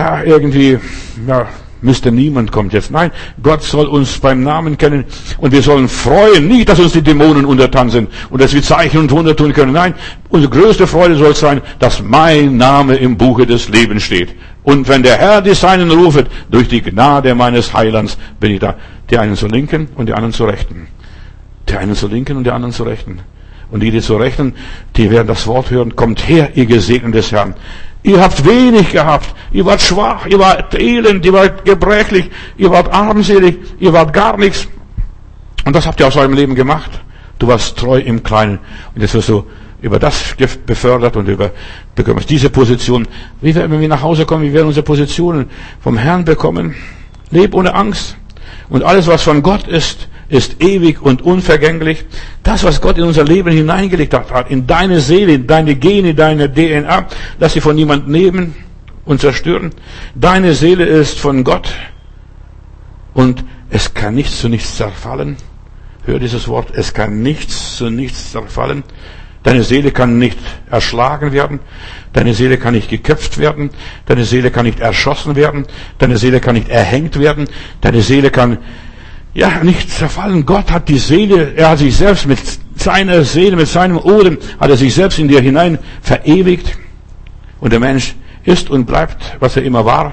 Mr. Niemand kommt jetzt. Nein, Gott soll uns beim Namen kennen und wir sollen freuen, nicht, dass uns die Dämonen untertan sind und dass wir Zeichen und Wunder tun können. Nein, unsere größte Freude soll sein, dass mein Name im Buche des Lebens steht. Und wenn der Herr die Seinen ruft, durch die Gnade meines Heilands bin ich da. Die einen zur Linken und die anderen zur Rechten. Die einen zur Linken und die anderen zur Rechten. Und die zur Rechten, die werden das Wort hören, kommt her, ihr Gesegneten des Herrn. Ihr habt wenig gehabt, ihr wart schwach, ihr wart elend, ihr wart gebrechlich, ihr wart armselig, ihr wart gar nichts. Und das habt ihr aus eurem Leben gemacht. Du warst treu im Kleinen. Und jetzt wirst du über das befördert und bekommst diese Position. Wie werden wir nach Hause kommen? Wie werden unsere Positionen vom Herrn bekommen? Leb ohne Angst. Und alles, was von Gott ist ewig und unvergänglich. Das, was Gott in unser Leben hineingelegt hat, in deine Seele, in deine Gene, deine DNA, lass sie von niemand nehmen und zerstören. Deine Seele ist von Gott und es kann nichts zu nichts zerfallen. Hör dieses Wort, es kann nichts zu nichts zerfallen. Deine Seele kann nicht erschlagen werden. Deine Seele kann nicht geköpft werden. Deine Seele kann nicht erschossen werden. Deine Seele kann nicht erhängt werden. Deine Seele kann nicht zerfallen. Gott hat die Seele, er hat sich selbst mit seiner Seele, mit seinem Odem, hat er sich selbst in dir hinein verewigt. Und der Mensch ist und bleibt, was er immer war.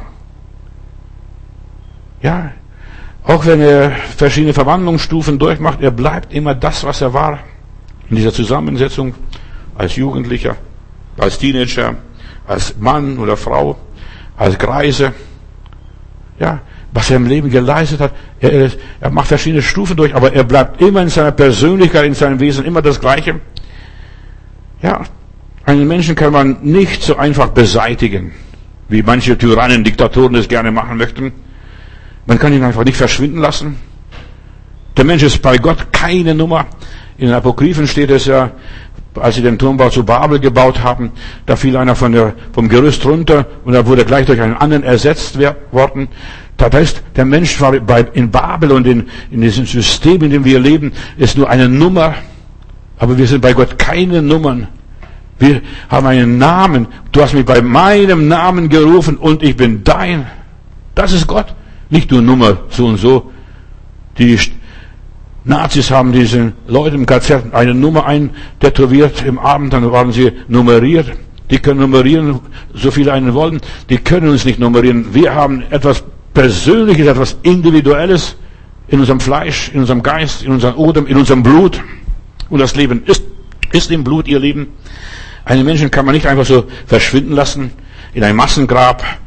Ja, auch wenn er verschiedene Verwandlungsstufen durchmacht, er bleibt immer das, was er war. In dieser Zusammensetzung, als Jugendlicher, als Teenager, als Mann oder Frau, als Greise. Ja, was er im Leben geleistet hat. Er macht verschiedene Stufen durch, aber er bleibt immer in seiner Persönlichkeit, in seinem Wesen immer das Gleiche. Ja, einen Menschen kann man nicht so einfach beseitigen, wie manche Tyrannen, Diktatoren es gerne machen möchten. Man kann ihn einfach nicht verschwinden lassen. Der Mensch ist bei Gott keine Nummer. In den Apokryphen steht es ja, als sie den Turmbau zu Babel gebaut haben, da fiel einer vom Gerüst runter und da wurde gleich durch einen anderen ersetzt worden. Das heißt, der Mensch war in Babel und in diesem System, in dem wir leben, ist nur eine Nummer. Aber wir sind bei Gott keine Nummern. Wir haben einen Namen. Du hast mich bei meinem Namen gerufen und ich bin dein. Das ist Gott. Nicht nur Nummer so und so. Die Nazis haben diesen Leuten im KZ eine Nummer eintätowiert im Abend, dann waren sie nummeriert. Die können nummerieren, so viele einen wollen. Die können uns nicht nummerieren. Wir haben etwas Persönliches, etwas Individuelles in unserem Fleisch, in unserem Geist, in unserem Odem, in unserem Blut. Und das Leben ist im Blut, ihr Lieben. Einen Menschen kann man nicht einfach so verschwinden lassen in ein Massengrab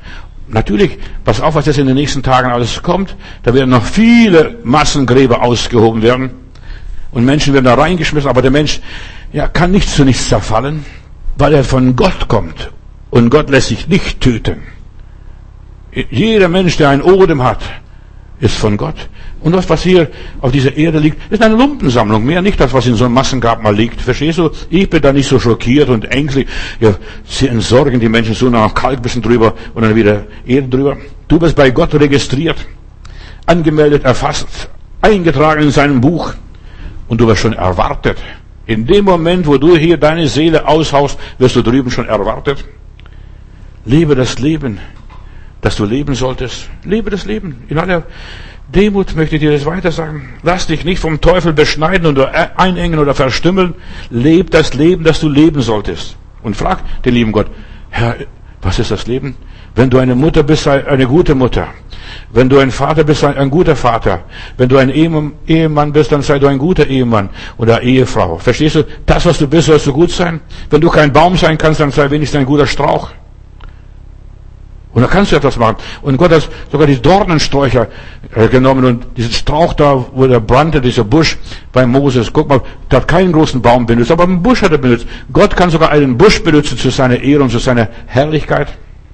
Natürlich, pass auf, was jetzt in den nächsten Tagen alles kommt. Da werden noch viele Massengräber ausgehoben werden. Und Menschen werden da reingeschmissen. Aber der Mensch, ja, kann nicht zu nichts zerfallen, weil er von Gott kommt. Und Gott lässt sich nicht töten. Jeder Mensch, der ein Odem hat, ist von Gott. Und das, was hier auf dieser Erde liegt, ist eine Lumpensammlung. Mehr nicht das, was in so einem Massengrab mal liegt. Verstehst du? Ich bin da nicht so schockiert und ängstlich. Ja, sie entsorgen die Menschen so nach Kalk bisschen drüber und dann wieder Erde drüber. Du bist bei Gott registriert, angemeldet, erfasst, eingetragen in seinem Buch. Und du wirst schon erwartet. In dem Moment, wo du hier deine Seele aushaust, wirst du drüben schon erwartet. Lebe das Leben, das du leben solltest. Lebe das Leben. In aller Demut möchte ich dir das weiter sagen. Lass dich nicht vom Teufel beschneiden oder einengen oder verstümmeln. Leb das Leben, das du leben solltest. Und frag den lieben Gott, Herr, was ist das Leben? Wenn du eine Mutter bist, sei eine gute Mutter. Wenn du ein Vater bist, sei ein guter Vater. Wenn du ein Ehemann bist, dann sei du ein guter Ehemann oder Ehefrau. Verstehst du? Das, was du bist, sollst du gut sein. Wenn du kein Baum sein kannst, dann sei wenigstens ein guter Strauch. Und da kannst du etwas machen. Und Gott hat sogar die Dornensträucher genommen und diesen Strauch da, wo der brannte, dieser Busch bei Moses. Guck mal, der hat keinen großen Baum benutzt, aber einen Busch hat er benutzt. Gott kann sogar einen Busch benutzen zu seiner Ehre und zu seiner Herrlichkeit.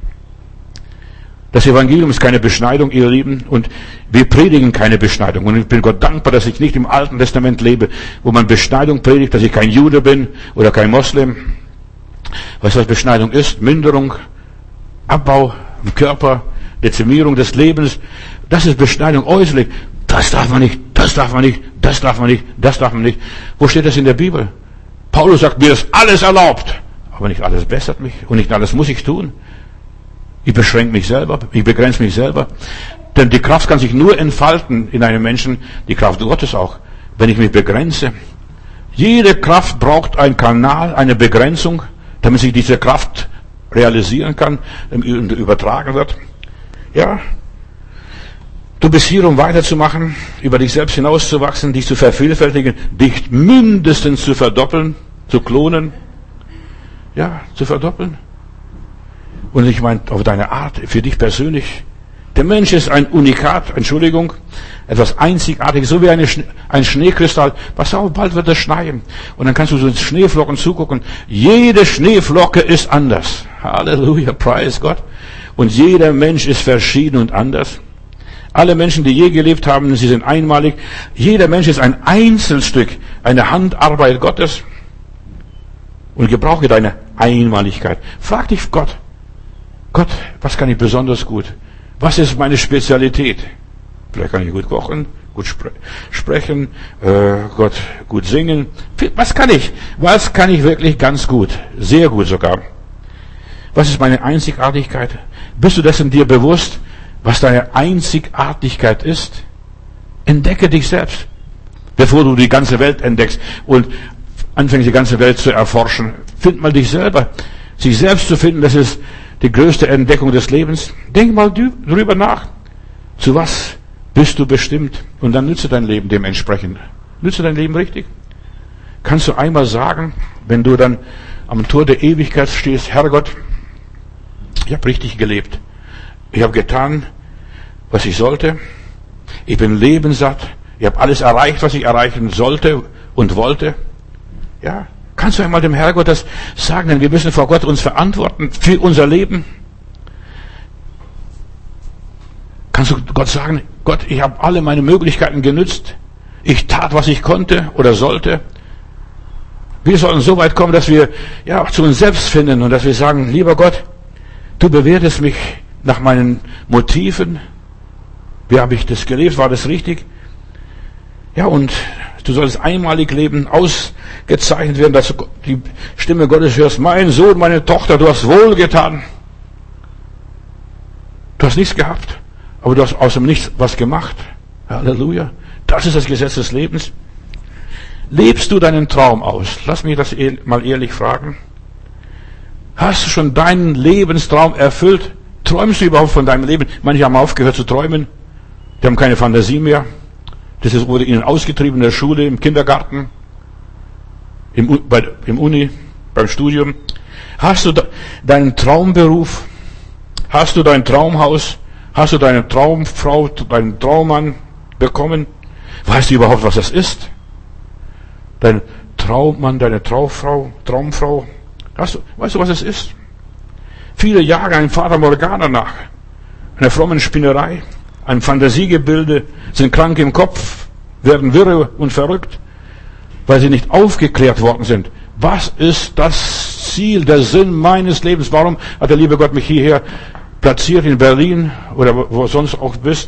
Das Evangelium ist keine Beschneidung, ihr Lieben, und wir predigen keine Beschneidung. Und ich bin Gott dankbar, dass ich nicht im Alten Testament lebe, wo man Beschneidung predigt, dass ich kein Jude bin oder kein Moslem. Weißt du, was Beschneidung ist? Minderung, Abbau im Körper, Dezimierung des Lebens. Das ist Beschneidung äußerlich. Das darf man nicht, das darf man nicht, das darf man nicht, das darf man nicht. Wo steht das in der Bibel? Paulus sagt, mir ist alles erlaubt. Aber nicht alles bessert mich und nicht alles muss ich tun. Ich beschränke mich selber, ich begrenze mich selber. Denn die Kraft kann sich nur entfalten in einem Menschen, die Kraft Gottes auch, wenn ich mich begrenze. Jede Kraft braucht einen Kanal, eine Begrenzung, damit sich diese Kraft realisieren kann und übertragen wird. Ja, du bist hier, um weiterzumachen, über dich selbst hinauszuwachsen, dich zu vervielfältigen, dich mindestens zu verdoppeln, zu klonen. Ja, zu verdoppeln. Und ich meine, auf deine Art, für dich persönlich. Der Mensch ist ein Unikat, Entschuldigung, etwas Einzigartiges, so wie ein Schneekristall. Pass auf, bald wird es schneien. Und dann kannst du so ins Schneeflocken zugucken. Jede Schneeflocke ist anders. Halleluja, praise Gott. Und jeder Mensch ist verschieden und anders. Alle Menschen, die je gelebt haben, sie sind einmalig. Jeder Mensch ist ein Einzelstück, eine Handarbeit Gottes. Und gebrauche deine Einmaligkeit. Frag dich Gott, was kann ich besonders gut? Was ist meine Spezialität? Vielleicht kann ich gut kochen, gut sprechen, Gott gut singen. Was kann ich? Was kann ich wirklich ganz gut? Sehr gut sogar. Was ist meine Einzigartigkeit? Bist du dessen dir bewusst, was deine Einzigartigkeit ist? Entdecke dich selbst, bevor du die ganze Welt entdeckst und anfängst, die ganze Welt zu erforschen. Find mal dich selber. Sich selbst zu finden, das ist die größte Entdeckung des Lebens. Denk mal drüber nach. Zu was bist du bestimmt? Und dann nütze dein Leben dementsprechend. Nütze dein Leben richtig. Kannst du einmal sagen, wenn du dann am Tor der Ewigkeit stehst, Herrgott, ich habe richtig gelebt. Ich habe getan, was ich sollte. Ich bin lebenssatt. Ich habe alles erreicht, was ich erreichen sollte und wollte. Ja, kannst du einmal dem Herrgott das sagen, denn wir müssen vor Gott uns verantworten für unser Leben. Kannst du Gott sagen, Gott, ich habe alle meine Möglichkeiten genützt. Ich tat, was ich konnte oder sollte. Wir sollen so weit kommen, dass wir ja zu uns selbst finden und dass wir sagen, lieber Gott, du bewertest mich nach meinen Motiven. Wie habe ich das gelebt? War das richtig? Ja, und du sollst einmalig leben, ausgezeichnet werden, dass du die Stimme Gottes hörst. Mein Sohn, meine Tochter, du hast wohlgetan. Du hast nichts gehabt, aber du hast aus dem Nichts was gemacht. Halleluja. Das ist das Gesetz des Lebens. Lebst du deinen Traum aus? Lass mich das mal ehrlich fragen. Hast du schon deinen Lebenstraum erfüllt? Träumst du überhaupt von deinem Leben? Manche haben aufgehört zu träumen. Die haben keine Fantasie mehr. Das wurde ihnen ausgetrieben in der Schule, im Kindergarten, im Uni, beim Studium. Hast du deinen Traumberuf? Hast du dein Traumhaus? Hast du deine Traumfrau, deinen Traummann bekommen? Weißt du überhaupt, was das ist? Dein Traummann, deine Traumfrau. Weißt du, was es ist? Viele jagen einem Fata Morgana nach, einer frommen Spinnerei, einem Fantasiegebilde, sind krank im Kopf, werden wirre und verrückt, weil sie nicht aufgeklärt worden sind. Was ist das Ziel, der Sinn meines Lebens? Warum hat der liebe Gott mich hierher platziert in Berlin oder wo sonst auch bist?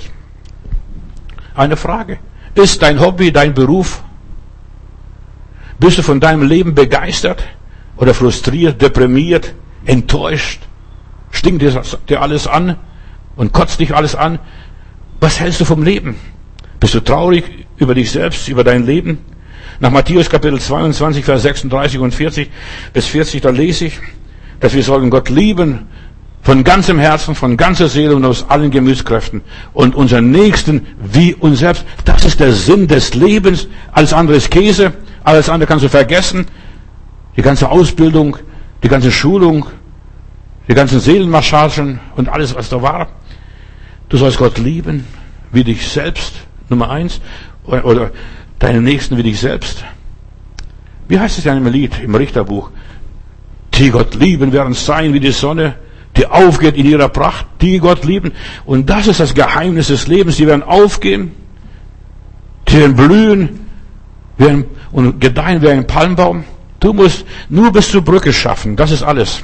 Eine Frage. Ist dein Hobby dein Beruf? Bist du von deinem Leben begeistert oder frustriert, deprimiert, enttäuscht? Stinkt dir alles an und kotzt dich alles an? Was hältst du vom Leben? Bist du traurig über dich selbst, über dein Leben? Nach Matthäus Kapitel 22, Vers 36 und 40 bis 40, da lese ich, dass wir sollen Gott lieben von ganzem Herzen, von ganzer Seele und aus allen Gemütskräften und unseren Nächsten wie uns selbst. Das ist der Sinn des Lebens. Alles andere ist Käse, alles andere kannst du vergessen. Die ganze Ausbildung, die ganze Schulung, die ganzen Seelenmassagen und alles, was da war. Du sollst Gott lieben wie dich selbst, Nummer 1, oder deinen Nächsten wie dich selbst. Wie heißt es in einem Lied im Richterbuch? Die Gott lieben werden sein wie die Sonne, die aufgeht in ihrer Pracht, die Gott lieben. Und das ist das Geheimnis des Lebens. Die werden aufgehen, die werden blühen und gedeihen wie ein Palmbaum. Du musst nur bis zur Brücke schaffen. Das ist alles.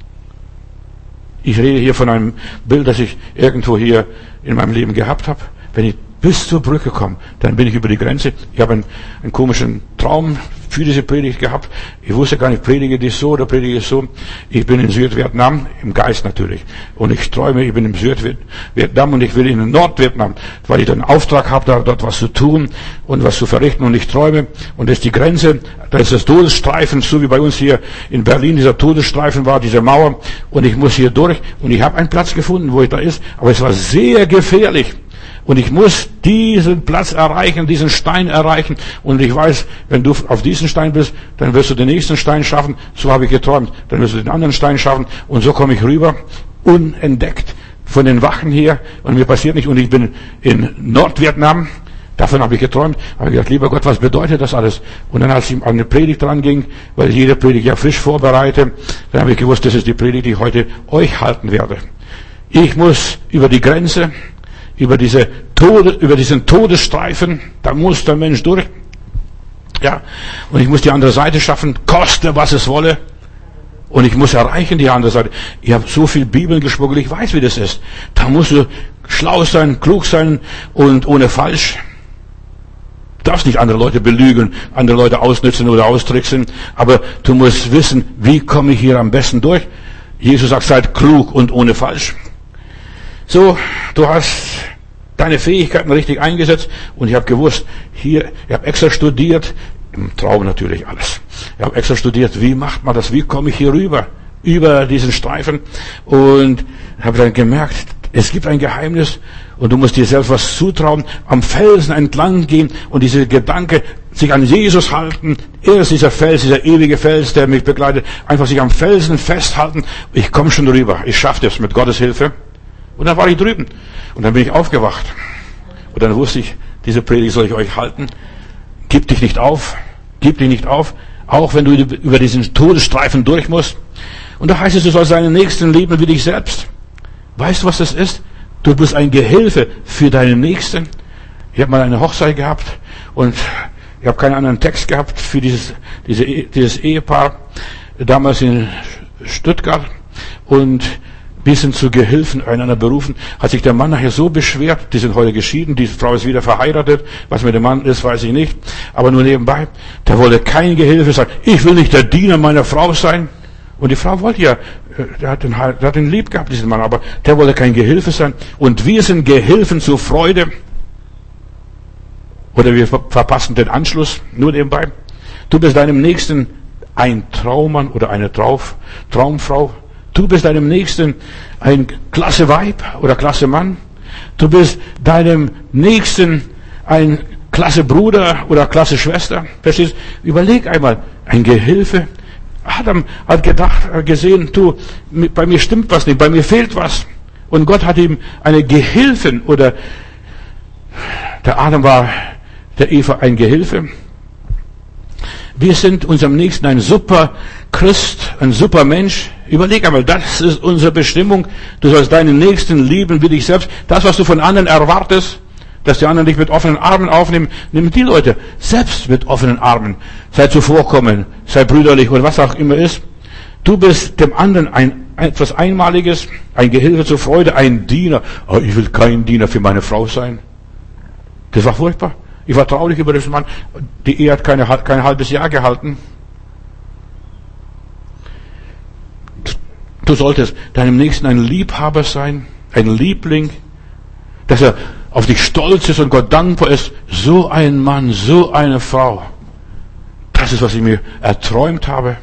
Ich rede hier von einem Bild, das ich irgendwo hier in meinem Leben gehabt habe. Wenn ich bis zur Brücke komme, dann bin ich über die Grenze. Ich habe einen komischen Traum für diese Predigt gehabt. Ich wusste gar nicht, predige ich so oder predige ich so. Ich bin in Südvietnam, im Geist natürlich. Und ich träume, ich bin im Südvietnam und ich will in Nordvietnam, weil ich einen Auftrag habe, dort was zu tun und was zu verrichten. Und ich träume, und das ist die Grenze, da ist das Todesstreifen, so wie bei uns hier in Berlin dieser Todesstreifen war, diese Mauer. Und ich muss hier durch. Und ich habe einen Platz gefunden, wo ich da ist. Aber es war sehr gefährlich. Und ich muss diesen Platz erreichen, diesen Stein erreichen. Und ich weiß, wenn du auf diesen Stein bist, dann wirst du den nächsten Stein schaffen. So habe ich geträumt. Dann wirst du den anderen Stein schaffen. Und so komme ich rüber, unentdeckt von den Wachen hier. Und mir passiert nicht. Und ich bin in Nordvietnam. Davon habe ich geträumt. Habe ich gedacht, lieber Gott, was bedeutet das alles? Und dann, als ich an eine Predigt dran ging, weil ich jede Predigt ja frisch vorbereite, dann habe ich gewusst, das ist die Predigt, die ich heute euch halten werde. Ich muss über die Grenze, über diesen Todesstreifen, da muss der Mensch durch. Ja, und ich muss die andere Seite schaffen, koste was es wolle. Und ich muss erreichen die andere Seite. Ich habe so viel Bibeln geschmuggelt, ich weiß, wie das ist. Da musst du schlau sein, klug sein und ohne falsch. Du darfst nicht andere Leute belügen, andere Leute ausnützen oder austricksen, aber du musst wissen, wie komme ich hier am besten durch. Jesus sagt, seid klug und ohne falsch. So, du hast deine Fähigkeiten richtig eingesetzt und ich habe gewusst, ich habe extra studiert, im Traum natürlich alles. Ich habe extra studiert, wie macht man das, wie komme ich hier rüber, über diesen Streifen und habe dann gemerkt, es gibt ein Geheimnis und du musst dir selbst was zutrauen, am Felsen entlang gehen und diese Gedanke, sich an Jesus halten, er ist dieser Fels, dieser ewige Fels, der mich begleitet, einfach sich am Felsen festhalten, ich komme schon rüber, ich schaffe das mit Gottes Hilfe. Und dann war ich drüben. Und dann bin ich aufgewacht. Und dann wusste ich, diese Predigt soll ich euch halten. Gib dich nicht auf. Gib dich nicht auf. Auch wenn du über diesen Todesstreifen durch musst. Und da heißt es, du sollst deinen Nächsten lieben wie dich selbst. Weißt du, was das ist? Du bist ein Gehilfe für deinen Nächsten. Ich habe mal eine Hochzeit gehabt und ich habe keinen anderen Text gehabt für dieses Ehepaar. Damals in Stuttgart. Und wir sind zu Gehilfen einander berufen. Hat sich der Mann nachher so beschwert, die sind heute geschieden, die Frau ist wieder verheiratet, was mit dem Mann ist, weiß ich nicht, aber nur nebenbei, der wollte kein Gehilfe sein. Ich will nicht der Diener meiner Frau sein. Und die Frau wollte ja, der hat ihn lieb gehabt, diesen Mann, aber der wollte kein Gehilfe sein. Und wir sind Gehilfen zur Freude. Oder wir verpassen den Anschluss, nur nebenbei. Du bist deinem Nächsten ein Traummann oder eine Traumfrau. Du bist deinem Nächsten ein klasse Weib oder klasse Mann. Du bist deinem Nächsten ein klasse Bruder oder klasse Schwester. Verstehst du? Überleg einmal, ein Gehilfe. Adam hat gesehen, bei mir stimmt was nicht, bei mir fehlt was. Und Gott hat ihm eine Gehilfin, oder der Adam war der Eva ein Gehilfe. Wir sind unserem Nächsten ein super Christ, ein super Mensch. Überleg einmal, das ist unsere Bestimmung. Du sollst deinen Nächsten lieben wie dich selbst. Das, was du von anderen erwartest, dass die anderen dich mit offenen Armen aufnehmen, nimm die Leute selbst mit offenen Armen. Sei zuvorkommen, sei brüderlich oder was auch immer ist. Du bist dem anderen etwas Einmaliges, ein Gehilfe zur Freude, ein Diener. Oh, ich will kein Diener für meine Frau sein. Das war furchtbar. Ich war traurig über diesen Mann. Die Ehe hat kein halbes Jahr gehalten. Du solltest deinem Nächsten ein Liebhaber sein, ein Liebling, dass er auf dich stolz ist und Gott dankbar ist. So ein Mann, so eine Frau. Das ist, was ich mir erträumt habe.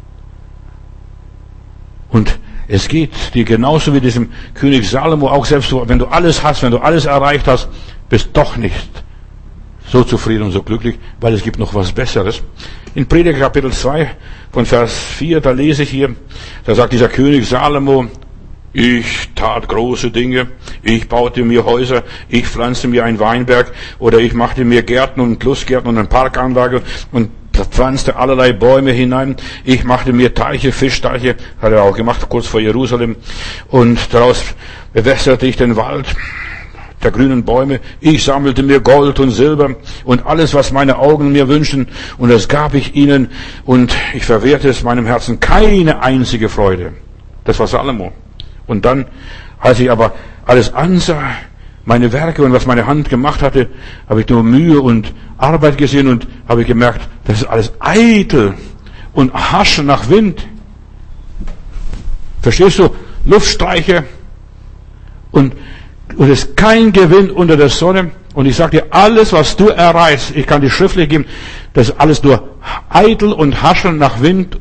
Und es geht dir genauso wie diesem König Salomo, auch selbst wenn du alles hast, wenn du alles erreicht hast, bist doch nicht so zufrieden und so glücklich, weil es gibt noch was Besseres. In Prediger Kapitel 2 von Vers 4, da lese ich hier, da sagt dieser König Salomo, ich tat große Dinge, ich baute mir Häuser, ich pflanzte mir einen Weinberg oder ich machte mir Gärten und Lustgärten und eine Parkanlage und pflanzte allerlei Bäume hinein. Ich machte mir Teiche, Fischteiche, hat er auch gemacht, kurz vor Jerusalem, und daraus bewässerte ich den Wald der grünen Bäume. Ich sammelte mir Gold und Silber und alles, was meine Augen mir wünschen, und das gab ich ihnen, und ich verwehrte es meinem Herzen keine einzige Freude. Das war Salomo. Und dann, als ich aber alles ansah, meine Werke und was meine Hand gemacht hatte, habe ich nur Mühe und Arbeit gesehen und habe gemerkt, das ist alles eitel und Haschen nach Wind. Verstehst du? Luftstreiche und es ist kein Gewinn unter der Sonne. Und ich sage dir, alles, was du erreichst, ich kann dir schriftlich geben, das ist alles nur eitel und Haschen nach Wind.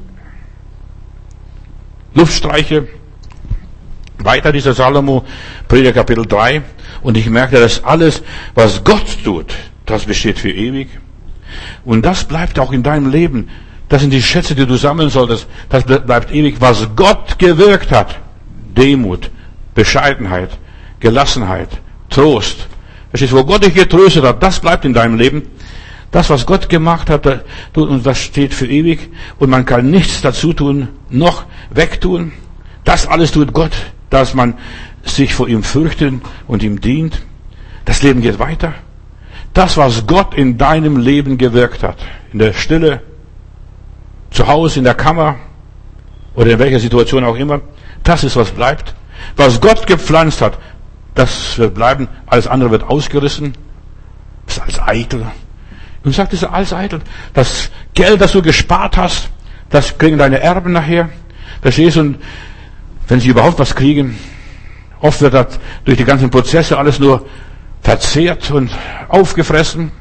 Luftstreiche. Weiter dieser Salomo, Prediger Kapitel 3. Und ich merke, dass alles, was Gott tut, das besteht für ewig. Und das bleibt auch in deinem Leben. Das sind die Schätze, die du sammeln solltest. Das bleibt ewig. Was Gott gewirkt hat. Demut, Bescheidenheit, Gelassenheit, Trost. Verstehst du, wo Gott dich getröstet hat, das bleibt in deinem Leben. Das, was Gott gemacht hat, und das steht für ewig. Und man kann nichts dazu tun, noch wegtun. Das alles tut Gott, dass man sich vor ihm fürchtet und ihm dient. Das Leben geht weiter. Das, was Gott in deinem Leben gewirkt hat, in der Stille, zu Hause, in der Kammer oder in welcher Situation auch immer, das ist, was bleibt. Was Gott gepflanzt hat, das wird bleiben. Alles andere wird ausgerissen. Das ist alles eitel. Und sagt, das ist alles eitel. Das Geld, das du gespart hast, das kriegen deine Erben nachher. Verstehst du? Und wenn sie überhaupt was kriegen, oft wird das durch die ganzen Prozesse alles nur verzehrt und aufgefressen.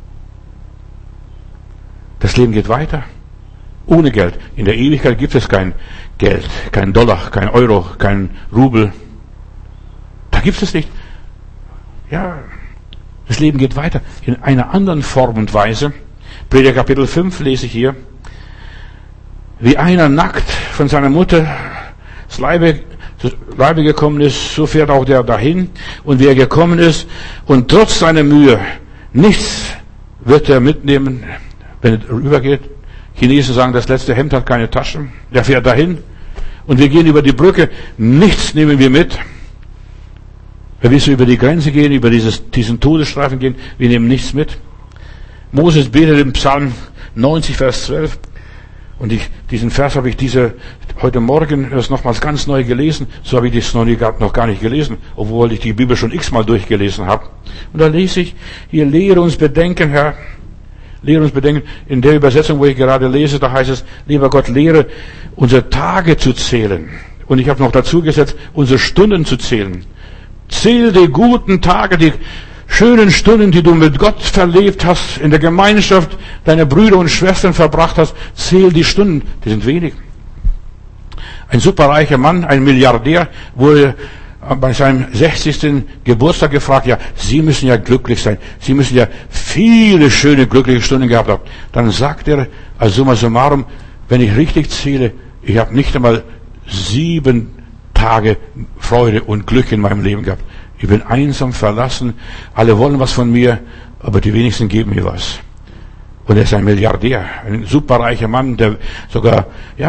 Das Leben geht weiter. Ohne Geld. In der Ewigkeit gibt es kein Geld, kein Dollar, kein Euro, kein Rubel. Da gibt es nicht. Ja, das Leben geht weiter. In einer anderen Form und Weise. Prediger Kapitel 5 lese ich hier. Wie einer nackt von seiner Mutter das Leibe gekommen ist, so fährt auch der dahin. Und wie er gekommen ist, und trotz seiner Mühe, nichts wird er mitnehmen, wenn er rübergeht. Chinesen sagen, das letzte Hemd hat keine Taschen. Der fährt dahin. Und wir gehen über die Brücke, nichts nehmen wir mit. Wenn wir so über die Grenze gehen, über diesen Todesstreifen gehen, wir nehmen nichts mit. Moses betet im Psalm 90, Vers 12. Und diesen Vers habe ich heute Morgen erst nochmals ganz neu gelesen. So habe ich das noch gar nicht gelesen, obwohl ich die Bibel schon x-mal durchgelesen habe. Und da lese ich, hier, lehre uns bedenken, Herr. Lehre uns bedenken. In der Übersetzung, wo ich gerade lese, da heißt es, lieber Gott, lehre unsere Tage zu zählen. Und ich habe noch dazu gesetzt, unsere Stunden zu zählen. Zähl die guten Tage, die schönen Stunden, die du mit Gott verlebt hast, in der Gemeinschaft deiner Brüder und Schwestern verbracht hast. Zähl die Stunden, die sind wenig. Ein superreicher Mann, ein Milliardär, wurde bei seinem 60. Geburtstag gefragt, ja, Sie müssen ja glücklich sein. Sie müssen ja viele schöne, glückliche Stunden gehabt haben. Dann sagt er, als summa summarum, wenn ich richtig zähle, ich habe nicht einmal 7 Tage Freude und Glück in meinem Leben gehabt. Ich bin einsam, verlassen. Alle wollen was von mir, aber die wenigsten geben mir was. Und er ist ein Milliardär, ein superreicher Mann, der sogar,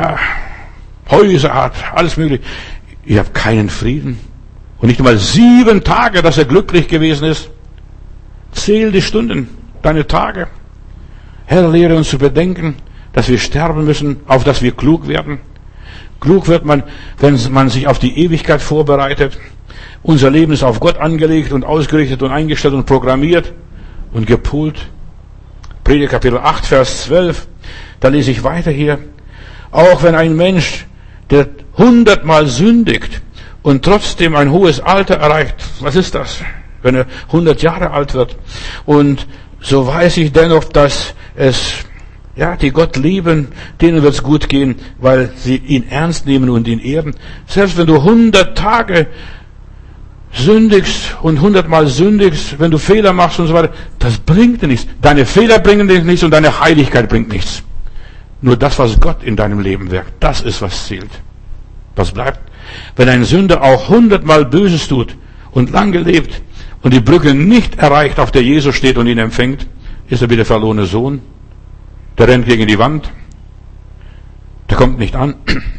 Häuser hat, alles mögliche. Ich habe keinen Frieden. Und nicht einmal 7 Tage, dass er glücklich gewesen ist. Zähl die Stunden, deine Tage. Herr, lehre uns zu bedenken, dass wir sterben müssen, auf dass wir klug werden. Klug wird man, wenn man sich auf die Ewigkeit vorbereitet. Unser Leben ist auf Gott angelegt und ausgerichtet und eingestellt und programmiert und gepolt. Prediger Kapitel 8, Vers 12. Da lese ich weiter hier. Auch wenn ein Mensch, der 100-mal sündigt und trotzdem ein hohes Alter erreicht, was ist das, wenn er 100 Jahre alt wird? Und so weiß ich dennoch, dass die Gott lieben, denen wird es gut gehen, weil sie ihn ernst nehmen und ihn ehren. Selbst wenn du 100 Tage sündigst und 100-mal sündigst, wenn du Fehler machst und so weiter, das bringt dir nichts. Deine Fehler bringen dir nichts und deine Heiligkeit bringt nichts. Nur das, was Gott in deinem Leben wirkt, das ist, was zählt. Was bleibt? Wenn ein Sünder auch 100-mal Böses tut und lange lebt und die Brücke nicht erreicht, auf der Jesus steht und ihn empfängt, ist er wie der verlorene Sohn. Der rennt gegen die Wand. Der kommt nicht an.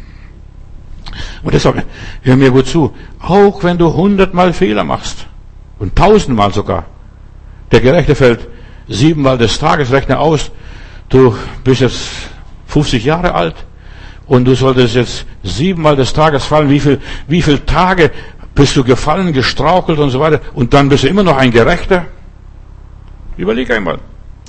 Und deshalb, hör mir gut zu. Auch wenn du 100-mal Fehler machst und 1000-mal sogar, der Gerechte fällt 7-mal des Tages, rechne aus, du bist jetzt 50 Jahre alt und du solltest jetzt 7-mal des Tages fallen. Wie viel Tage bist du gefallen, gestrauchelt und so weiter und dann bist du immer noch ein Gerechter? Überleg einmal.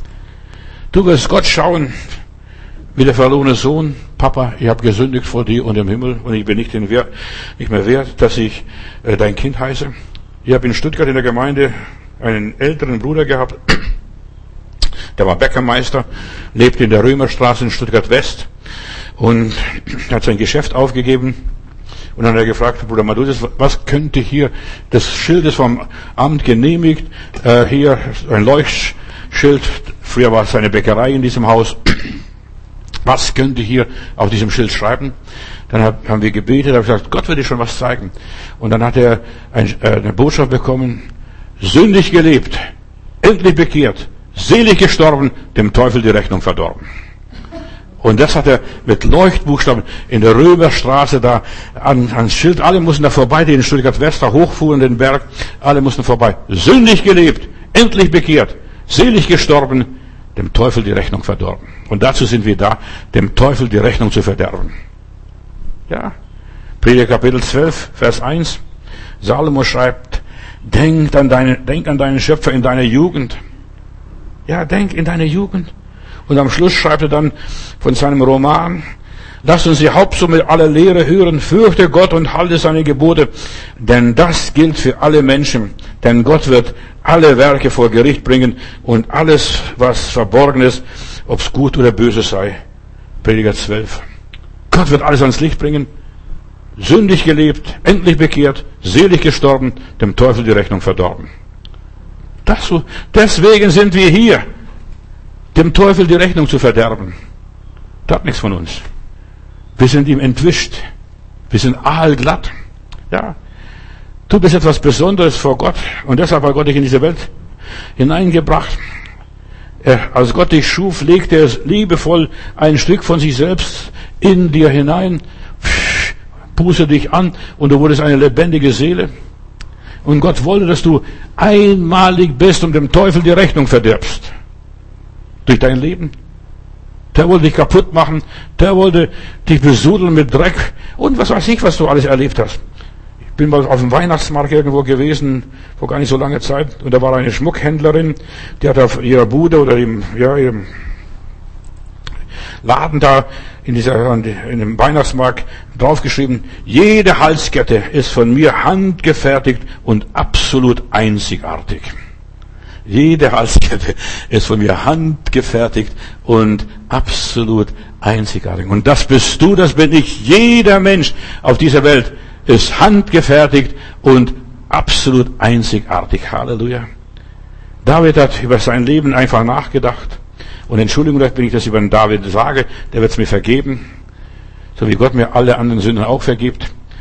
Du wirst Gott schauen, wie der verlorene Sohn. Papa, ich habe gesündigt vor dir und im Himmel und ich bin nicht mehr wert, dass ich dein Kind heiße. Ich habe in Stuttgart in der Gemeinde einen älteren Bruder gehabt, der war Bäckermeister, lebte in der Römerstraße in Stuttgart West und hat sein Geschäft aufgegeben. Und dann hat er gefragt, Bruder Madudis, was könnte hier, das Schild ist vom Amt genehmigt, hier ein Leuchtschild, früher war es eine Bäckerei in diesem Haus. Was könnte hier auf diesem Schild schreiben? Dann haben wir gebetet, habe gesagt, Gott wird dir schon was zeigen. Und dann hat er eine Botschaft bekommen, sündig gelebt, endlich bekehrt, selig gestorben, dem Teufel die Rechnung verdorben. Und das hat er mit Leuchtbuchstaben in der Römerstraße da ans Schild, alle mussten da vorbei, die in Stuttgart West da hochfuhren den Berg, alle mussten vorbei. Sündig gelebt, endlich bekehrt, selig gestorben, dem Teufel die Rechnung verdorben. Und dazu sind wir da, dem Teufel die Rechnung zu verderben. Ja. Prediger Kapitel 12, Vers 1. Salomo schreibt, denk an deinen Schöpfer in deiner Jugend. Ja, denk in deine Jugend. Und am Schluss schreibt er dann von seinem Roman, lasst uns die Hauptsumme aller Lehre hören, fürchte Gott und halte seine Gebote, denn das gilt für alle Menschen. Denn Gott wird alle Werke vor Gericht bringen und alles, was verborgen ist, ob es gut oder böse sei. Prediger 12. Gott wird alles ans Licht bringen. Sündig gelebt, endlich bekehrt, selig gestorben, dem Teufel die Rechnung verdorben. Deswegen sind wir hier, dem Teufel die Rechnung zu verderben. Das hat nichts von uns. Wir sind ihm entwischt. Wir sind aalglatt. Ja. Du bist etwas Besonderes vor Gott und deshalb hat Gott dich in diese Welt hineingebracht. Als Gott dich schuf, legte er liebevoll ein Stück von sich selbst in dir hinein, puste dich an und du wurdest eine lebendige Seele. Und Gott wollte, dass du einmalig bist und dem Teufel die Rechnung verderbst. Durch dein Leben. Der wollte dich kaputt machen, der wollte dich besudeln mit Dreck und was weiß ich, was du alles erlebt hast. Ich bin mal auf dem Weihnachtsmarkt irgendwo gewesen, vor gar nicht so langer Zeit, und da war eine Schmuckhändlerin, die hat auf ihrer Bude oder ihrem Laden da in dem Weihnachtsmarkt draufgeschrieben, jede Halskette ist von mir handgefertigt und absolut einzigartig. Jede Halskette ist von mir handgefertigt und absolut einzigartig. Und das bist du, das bin ich. Jeder Mensch auf dieser Welt ist handgefertigt und absolut einzigartig. Halleluja. David hat über sein Leben einfach nachgedacht. Und Entschuldigung, wenn ich das über den David sage, der wird es mir vergeben. So wie Gott mir alle anderen Sünden auch vergibt.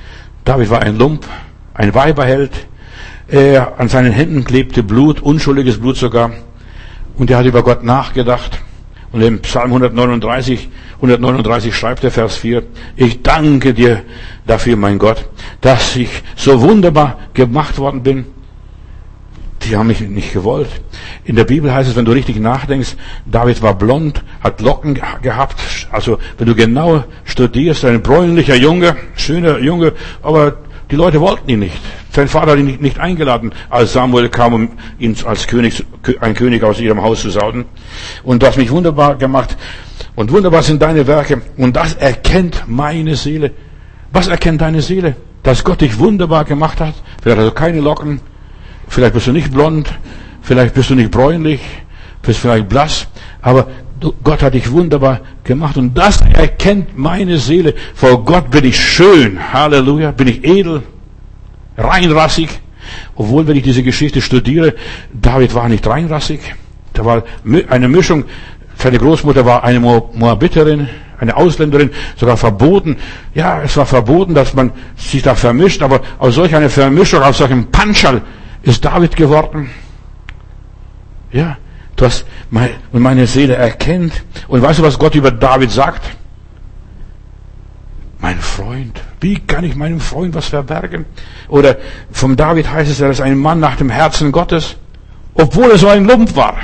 David war ein Lump, ein Weiberheld. An seinen Händen klebte Blut, unschuldiges Blut sogar. Und er hat über Gott nachgedacht. Und im Psalm 139 schreibt er Vers 4, ich danke dir dafür, mein Gott, dass ich so wunderbar gemacht worden bin. Die haben mich nicht gewollt. In der Bibel heißt es, wenn du richtig nachdenkst, David war blond, hat Locken gehabt. Also, wenn du genau studierst, ein bräunlicher Junge, schöner Junge, aber die Leute wollten ihn nicht. Sein Vater hat ihn nicht eingeladen, als Samuel kam, um ihn als ein König aus ihrem Haus zu sauden. Und du hast mich wunderbar gemacht. Und wunderbar sind deine Werke. Und das erkennt meine Seele. Was erkennt deine Seele? Dass Gott dich wunderbar gemacht hat. Vielleicht hast du keine Locken. Vielleicht bist du nicht blond. Vielleicht bist du nicht bräunlich. Bist vielleicht blass. Aber Gott hat dich wunderbar gemacht. Und das erkennt meine Seele. Vor Gott bin ich schön. Halleluja. Bin ich edel. Reinrassig. Obwohl, wenn ich diese Geschichte studiere, David war nicht reinrassig. Da war eine Mischung. Seine Großmutter war eine Moabiterin, eine Ausländerin, sogar verboten. Ja, es war verboten, dass man sich da vermischt. Aber aus solch einer Vermischung, aus solchem Panschal ist David geworden. Ja. Und meine Seele erkennt. Und weißt du, was Gott über David sagt? Mein Freund. Wie kann ich meinem Freund was verbergen? Oder vom David heißt es, er ist ein Mann nach dem Herzen Gottes. Obwohl er so ein Lump war.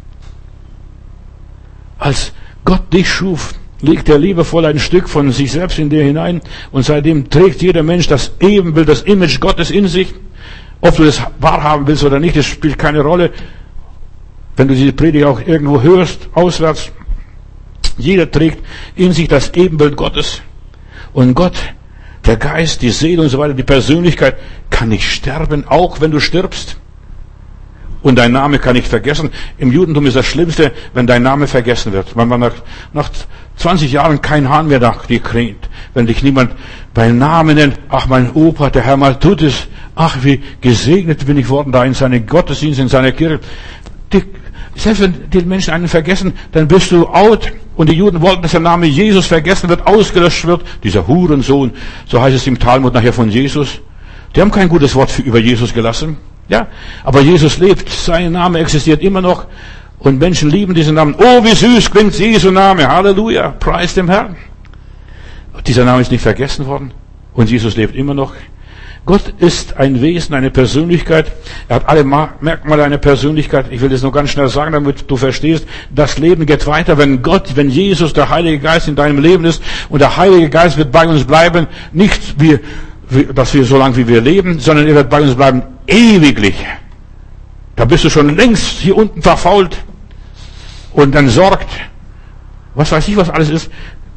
Als Gott dich schuf, legt er liebevoll ein Stück von sich selbst in dir hinein. Und seitdem trägt jeder Mensch das Ebenbild, das Image Gottes in sich. Ob du das wahrhaben willst oder nicht, das spielt keine Rolle. Wenn du diese Predigt auch irgendwo hörst, auswärts, jeder trägt in sich das Ebenbild Gottes. Und Gott, der Geist, die Seele und so weiter, die Persönlichkeit kann nicht sterben, auch wenn du stirbst. Und dein Name kann nicht vergessen. Im Judentum ist das Schlimmste, wenn dein Name vergessen wird. Wenn man nach 20 Jahren kein Hahn mehr nach dir kräht. Wenn dich niemand beim Namen nennt. Ach, mein Opa, der Herr Maltutis. Ach, wie gesegnet bin ich worden da in seinem Gottesdienst, in seiner Kirche. Selbst wenn die Menschen einen vergessen, dann bist du out. Und die Juden wollten, dass der Name Jesus vergessen wird, ausgelöscht wird. Dieser Hurensohn, so heißt es im Talmud nachher von Jesus. Die haben kein gutes Wort über Jesus gelassen. Ja, aber Jesus lebt. Sein Name existiert immer noch. Und Menschen lieben diesen Namen. Oh, wie süß klingt Jesu Name. Halleluja. Preis dem Herrn. Dieser Name ist nicht vergessen worden. Und Jesus lebt immer noch. Gott ist ein Wesen, eine Persönlichkeit. Er hat alle Merkmale einer Persönlichkeit. Ich will das nur ganz schnell sagen, damit du verstehst. Das Leben geht weiter, wenn Jesus, der Heilige Geist in deinem Leben ist. Und der Heilige Geist wird bei uns bleiben. Nicht dass wir so lange wie wir leben, sondern er wird bei uns bleiben ewiglich. Da bist du schon längst hier unten verfault und dann sorgt. Was weiß ich, was alles ist.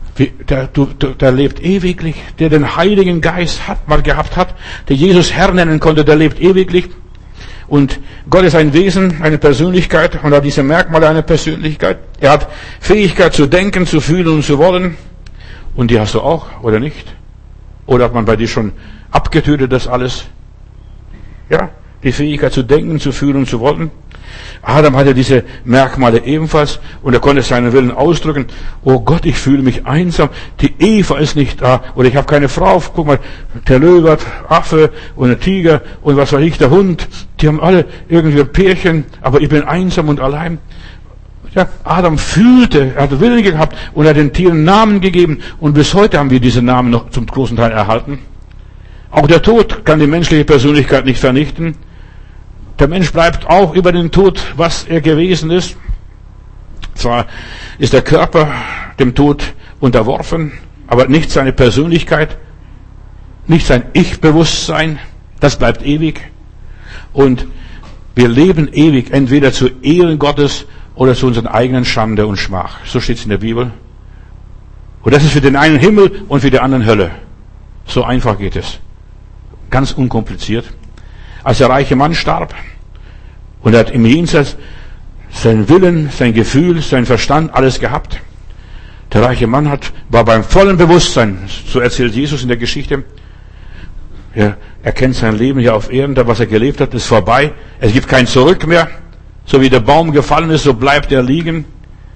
Der lebt ewiglich, der den Heiligen Geist gehabt hat, der Jesus Herr nennen konnte, der lebt ewiglich. Und Gott ist ein Wesen, eine Persönlichkeit und hat diese Merkmale einer Persönlichkeit. Er hat Fähigkeit zu denken, zu fühlen und zu wollen. Und die hast du auch, oder nicht? Oder hat man bei dir schon abgetötet das alles? Ja, die Fähigkeit zu denken, zu fühlen und zu wollen. Adam hatte diese Merkmale ebenfalls und er konnte seinen Willen ausdrücken. Oh Gott, ich fühle mich einsam. Die Eva ist nicht da oder ich habe keine Frau. Guck mal, der Löwe, Affe und der Tiger und was weiß ich, der Hund. Die haben alle irgendwie ein Pärchen, aber ich bin einsam und allein. Ja, Adam fühlte, er hat Willen gehabt und er hat den Tieren Namen gegeben und bis heute haben wir diese Namen noch zum großen Teil erhalten. Auch der Tod kann die menschliche Persönlichkeit nicht vernichten. Der Mensch bleibt auch über den Tod, was er gewesen ist. Zwar ist der Körper dem Tod unterworfen, aber nicht seine Persönlichkeit, nicht sein Ich-Bewusstsein, das bleibt ewig. Und wir leben ewig, entweder zu Ehren Gottes oder zu unseren eigenen Schande und Schmach. So steht es in der Bibel. Und das ist für den einen Himmel und für den anderen Hölle. So einfach geht es. Ganz unkompliziert. Als der reiche Mann starb und er hat im Jenseits sein Willen, sein Gefühl, sein Verstand, alles gehabt. Der reiche Mann war beim vollen Bewusstsein, so erzählt Jesus in der Geschichte. Er erkennt sein Leben hier auf Erden, da was er gelebt hat, ist vorbei. Es gibt kein Zurück mehr. So wie der Baum gefallen ist, so bleibt er liegen.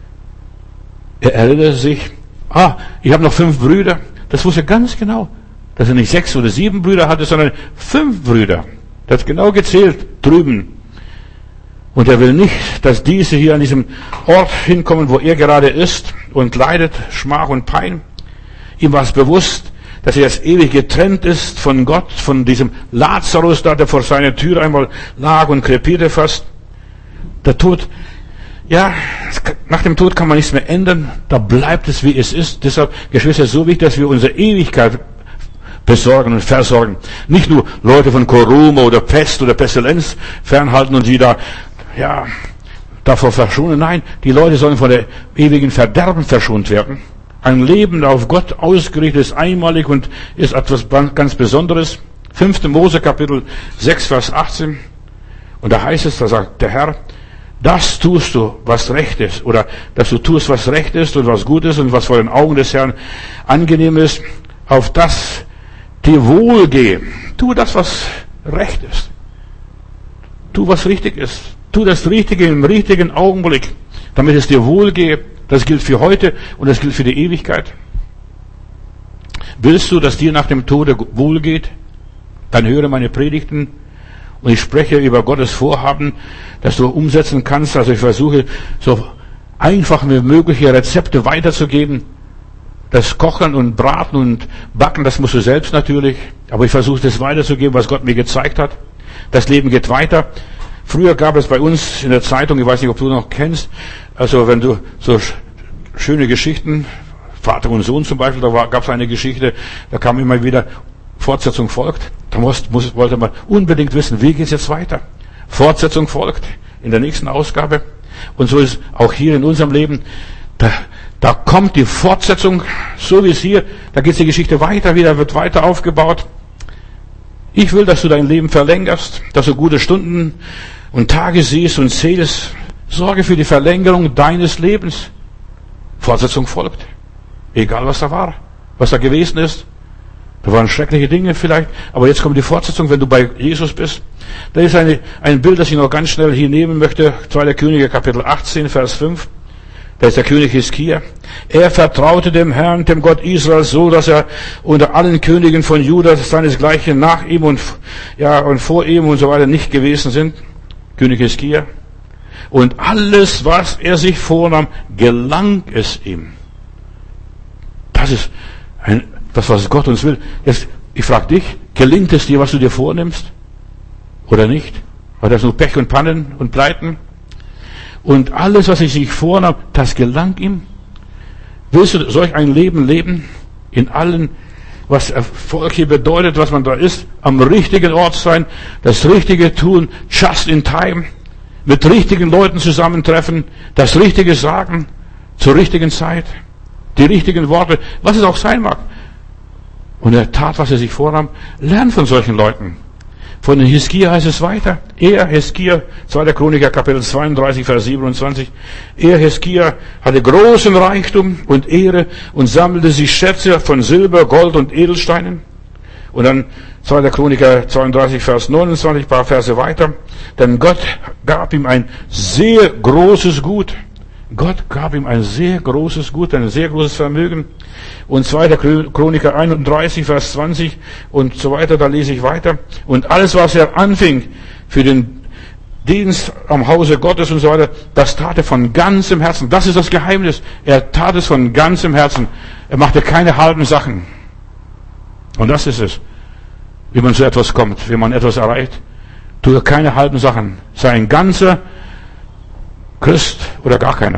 Er erinnert sich, ich habe noch 5 Brüder. Das wusste er ganz genau. dass er nicht 6 oder 7 Brüder hatte, sondern 5 Brüder. Das hat genau gezählt drüben. Und er will nicht, dass diese hier an diesem Ort hinkommen, wo er gerade ist und leidet, Schmach und Pein. Ihm war es bewusst, dass er jetzt ewig getrennt ist von Gott, von diesem Lazarus da, der vor seiner Tür einmal lag und krepierte fast. Der Tod, ja, nach dem Tod kann man nichts mehr ändern. Da bleibt es, wie es ist. Deshalb, Geschwister, so wichtig, dass wir unsere Ewigkeit besorgen und versorgen. Nicht nur Leute von Corona oder Pest oder Pestilenz fernhalten und sie da, ja, davor verschonen. Nein, die Leute sollen von der ewigen Verderben verschont werden. Ein Leben auf Gott ausgerichtet ist einmalig und ist etwas ganz Besonderes. 5. Mose Kapitel 6, Vers 18. Und da heißt es, da sagt der Herr, das tust du, was recht ist, oder dass du tust, was recht ist und was gut ist und was vor den Augen des Herrn angenehm ist, auf das dir wohlgehe. Tu das, was recht ist. Tu, was richtig ist. Tu das Richtige im richtigen Augenblick, damit es dir wohlgehe. Das gilt für heute und das gilt für die Ewigkeit. Willst du, dass dir nach dem Tode wohlgeht? Dann höre meine Predigten und ich spreche über Gottes Vorhaben, dass du umsetzen kannst. Also ich versuche, so einfach wie mögliche Rezepte weiterzugeben. Das Kochen und Braten und Backen, das musst du selbst natürlich. Aber ich versuche das weiterzugeben, was Gott mir gezeigt hat. Das Leben geht weiter. Früher gab es bei uns in der Zeitung, ich weiß nicht, ob du noch kennst, also wenn du so schöne Geschichten, Vater und Sohn zum Beispiel, da gab es eine Geschichte, da kam immer wieder, Fortsetzung folgt. Da wollte man unbedingt wissen, wie geht's jetzt weiter? Fortsetzung folgt in der nächsten Ausgabe. Und so ist auch hier in unserem Leben, da kommt die Fortsetzung, so wie es hier, da geht die Geschichte weiter, wieder wird weiter aufgebaut. Ich will, dass du dein Leben verlängerst, dass du gute Stunden und Tage siehst und zählst. Sorge für die Verlängerung deines Lebens. Fortsetzung folgt. Egal was da war, was da gewesen ist. Da waren schreckliche Dinge vielleicht, aber jetzt kommt die Fortsetzung, wenn du bei Jesus bist. Da ist ein Bild, das ich noch ganz schnell hier nehmen möchte. 2. Könige, Kapitel 18, Vers 5. Da ist der König Hiskia. Er vertraute dem Herrn, dem Gott Israels, so, dass er unter allen Königen von Juda seinesgleichen nach ihm und vor ihm und so weiter nicht gewesen sind. König Hiskia. Und alles, was er sich vornahm, gelang es ihm. Das ist das, was Gott uns will. Jetzt, ich frage dich, gelingt es dir, was du dir vornimmst? Oder nicht? War das nur Pech und Pannen und Pleiten? Und alles, was ich sich vornahm, das gelang ihm. Willst du solch ein Leben leben? In allen, was Erfolg hier bedeutet, was man da ist, am richtigen Ort sein, das Richtige tun, just in time, mit richtigen Leuten zusammentreffen, das Richtige sagen, zur richtigen Zeit, die richtigen Worte, was es auch sein mag. Und er tat, was er sich vornahm. Lern von solchen Leuten. Von Hiskia heißt es weiter. Er, Hiskia, 2. Chroniker, Kapitel 32, Vers 27. Er, Hiskia, hatte großen Reichtum und Ehre und sammelte sich Schätze von Silber, Gold und Edelsteinen. Und dann 2. Chroniker 32, Vers 29, ein paar Verse weiter. Denn Gott gab ihm ein sehr großes Gut. Gott gab ihm ein sehr großes Gut, ein sehr großes Vermögen. Und 2. Chroniker 31, Vers 20 und so weiter, da lese ich weiter. Und alles, was er anfing für den Dienst am Hause Gottes und so weiter, das tat er von ganzem Herzen. Das ist das Geheimnis. Er tat es von ganzem Herzen. Er machte keine halben Sachen. Und das ist es, wie man zu etwas kommt, wie man etwas erreicht. Tue keine halben Sachen. Sei ein ganzer Christ oder gar keiner.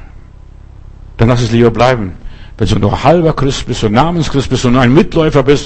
Dann lass es lieber bleiben. Wenn du nur halber Christ bist, ein Namenschrist bist und nur ein Mitläufer bist,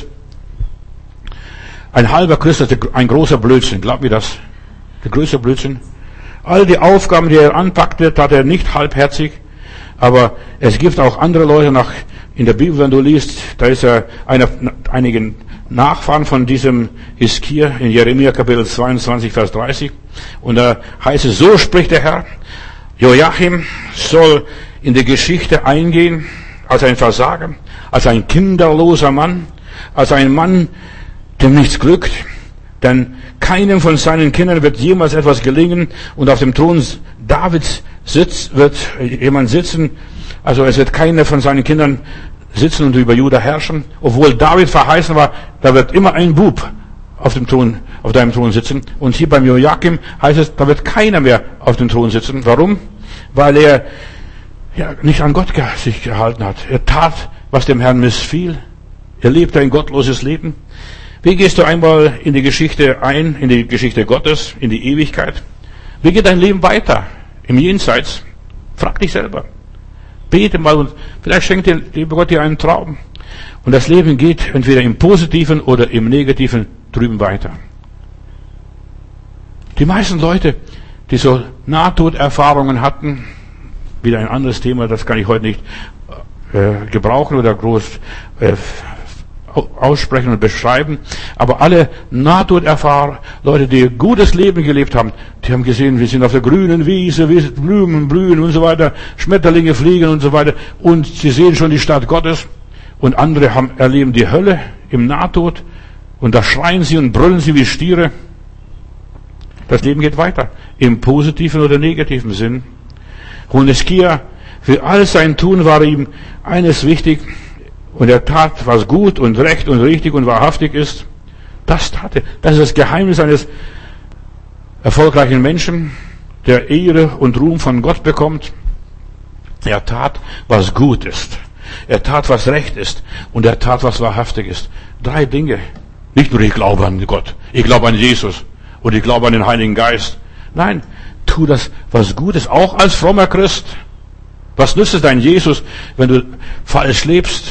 ein halber Christ ist ein großer Blödsinn. Glaub mir das. Der größte Blödsinn. All die Aufgaben, die er anpackte, tat er nicht halbherzig. Aber es gibt auch andere Leute in der Bibel, wenn du liest, da ist ja einigen Nachfahren von diesem Hiskia in Jeremia Kapitel 22, Vers 30. Und da heißt es, so spricht der Herr, Joachim soll in die Geschichte eingehen als ein Versager, als ein kinderloser Mann, als ein Mann, dem nichts glückt. Denn keinem von seinen Kindern wird jemals etwas gelingen und auf dem Thron Davids wird jemand sitzen. Also es wird keiner von seinen Kindern sitzen und über Juda herrschen, obwohl David verheißen war, da wird immer ein Bub auf deinem Thron sitzen. Und hier beim Joachim heißt es, da wird keiner mehr auf dem Thron sitzen. Warum? Weil er nicht an Gott sich gehalten hat. Er tat, was dem Herrn missfiel. Er lebte ein gottloses Leben. Wie gehst du einmal in die Geschichte ein, in die Geschichte Gottes, in die Ewigkeit? Wie geht dein Leben weiter im Jenseits? Frag dich selber. Bete mal und vielleicht schenkt dir, lieber Gott, dir einen Traum. Und das Leben geht entweder im Positiven oder im Negativen drüben weiter. Die meisten Leute, die so Nahtoderfahrungen hatten, wieder ein anderes Thema, das kann ich heute nicht gebrauchen oder groß aussprechen und beschreiben, aber alle Nahtoderfahrungen, Leute, die gutes Leben gelebt haben, die haben gesehen, wir sind auf der grünen Wiese, Blumen blühen und so weiter, Schmetterlinge fliegen und so weiter, und sie sehen schon die Stadt Gottes, und andere erleben die Hölle im Nahtod, und da schreien sie und brüllen sie wie Stiere. Das Leben geht weiter, im positiven oder negativen Sinn. Und Hiskia, für all sein Tun war ihm eines wichtig, und er tat, was gut und recht und richtig und wahrhaftig ist. Das tat er. Das ist das Geheimnis eines erfolgreichen Menschen, der Ehre und Ruhm von Gott bekommt. Er tat, was gut ist. Er tat, was recht ist. Und er tat, was wahrhaftig ist. 3 Dinge. Nicht nur, ich glaube an Gott, ich glaube an Jesus und ich glaube an den Heiligen Geist. Nein, tu das, was gut ist, auch als frommer Christ. Was nützt es dein Jesus, wenn du falsch lebst,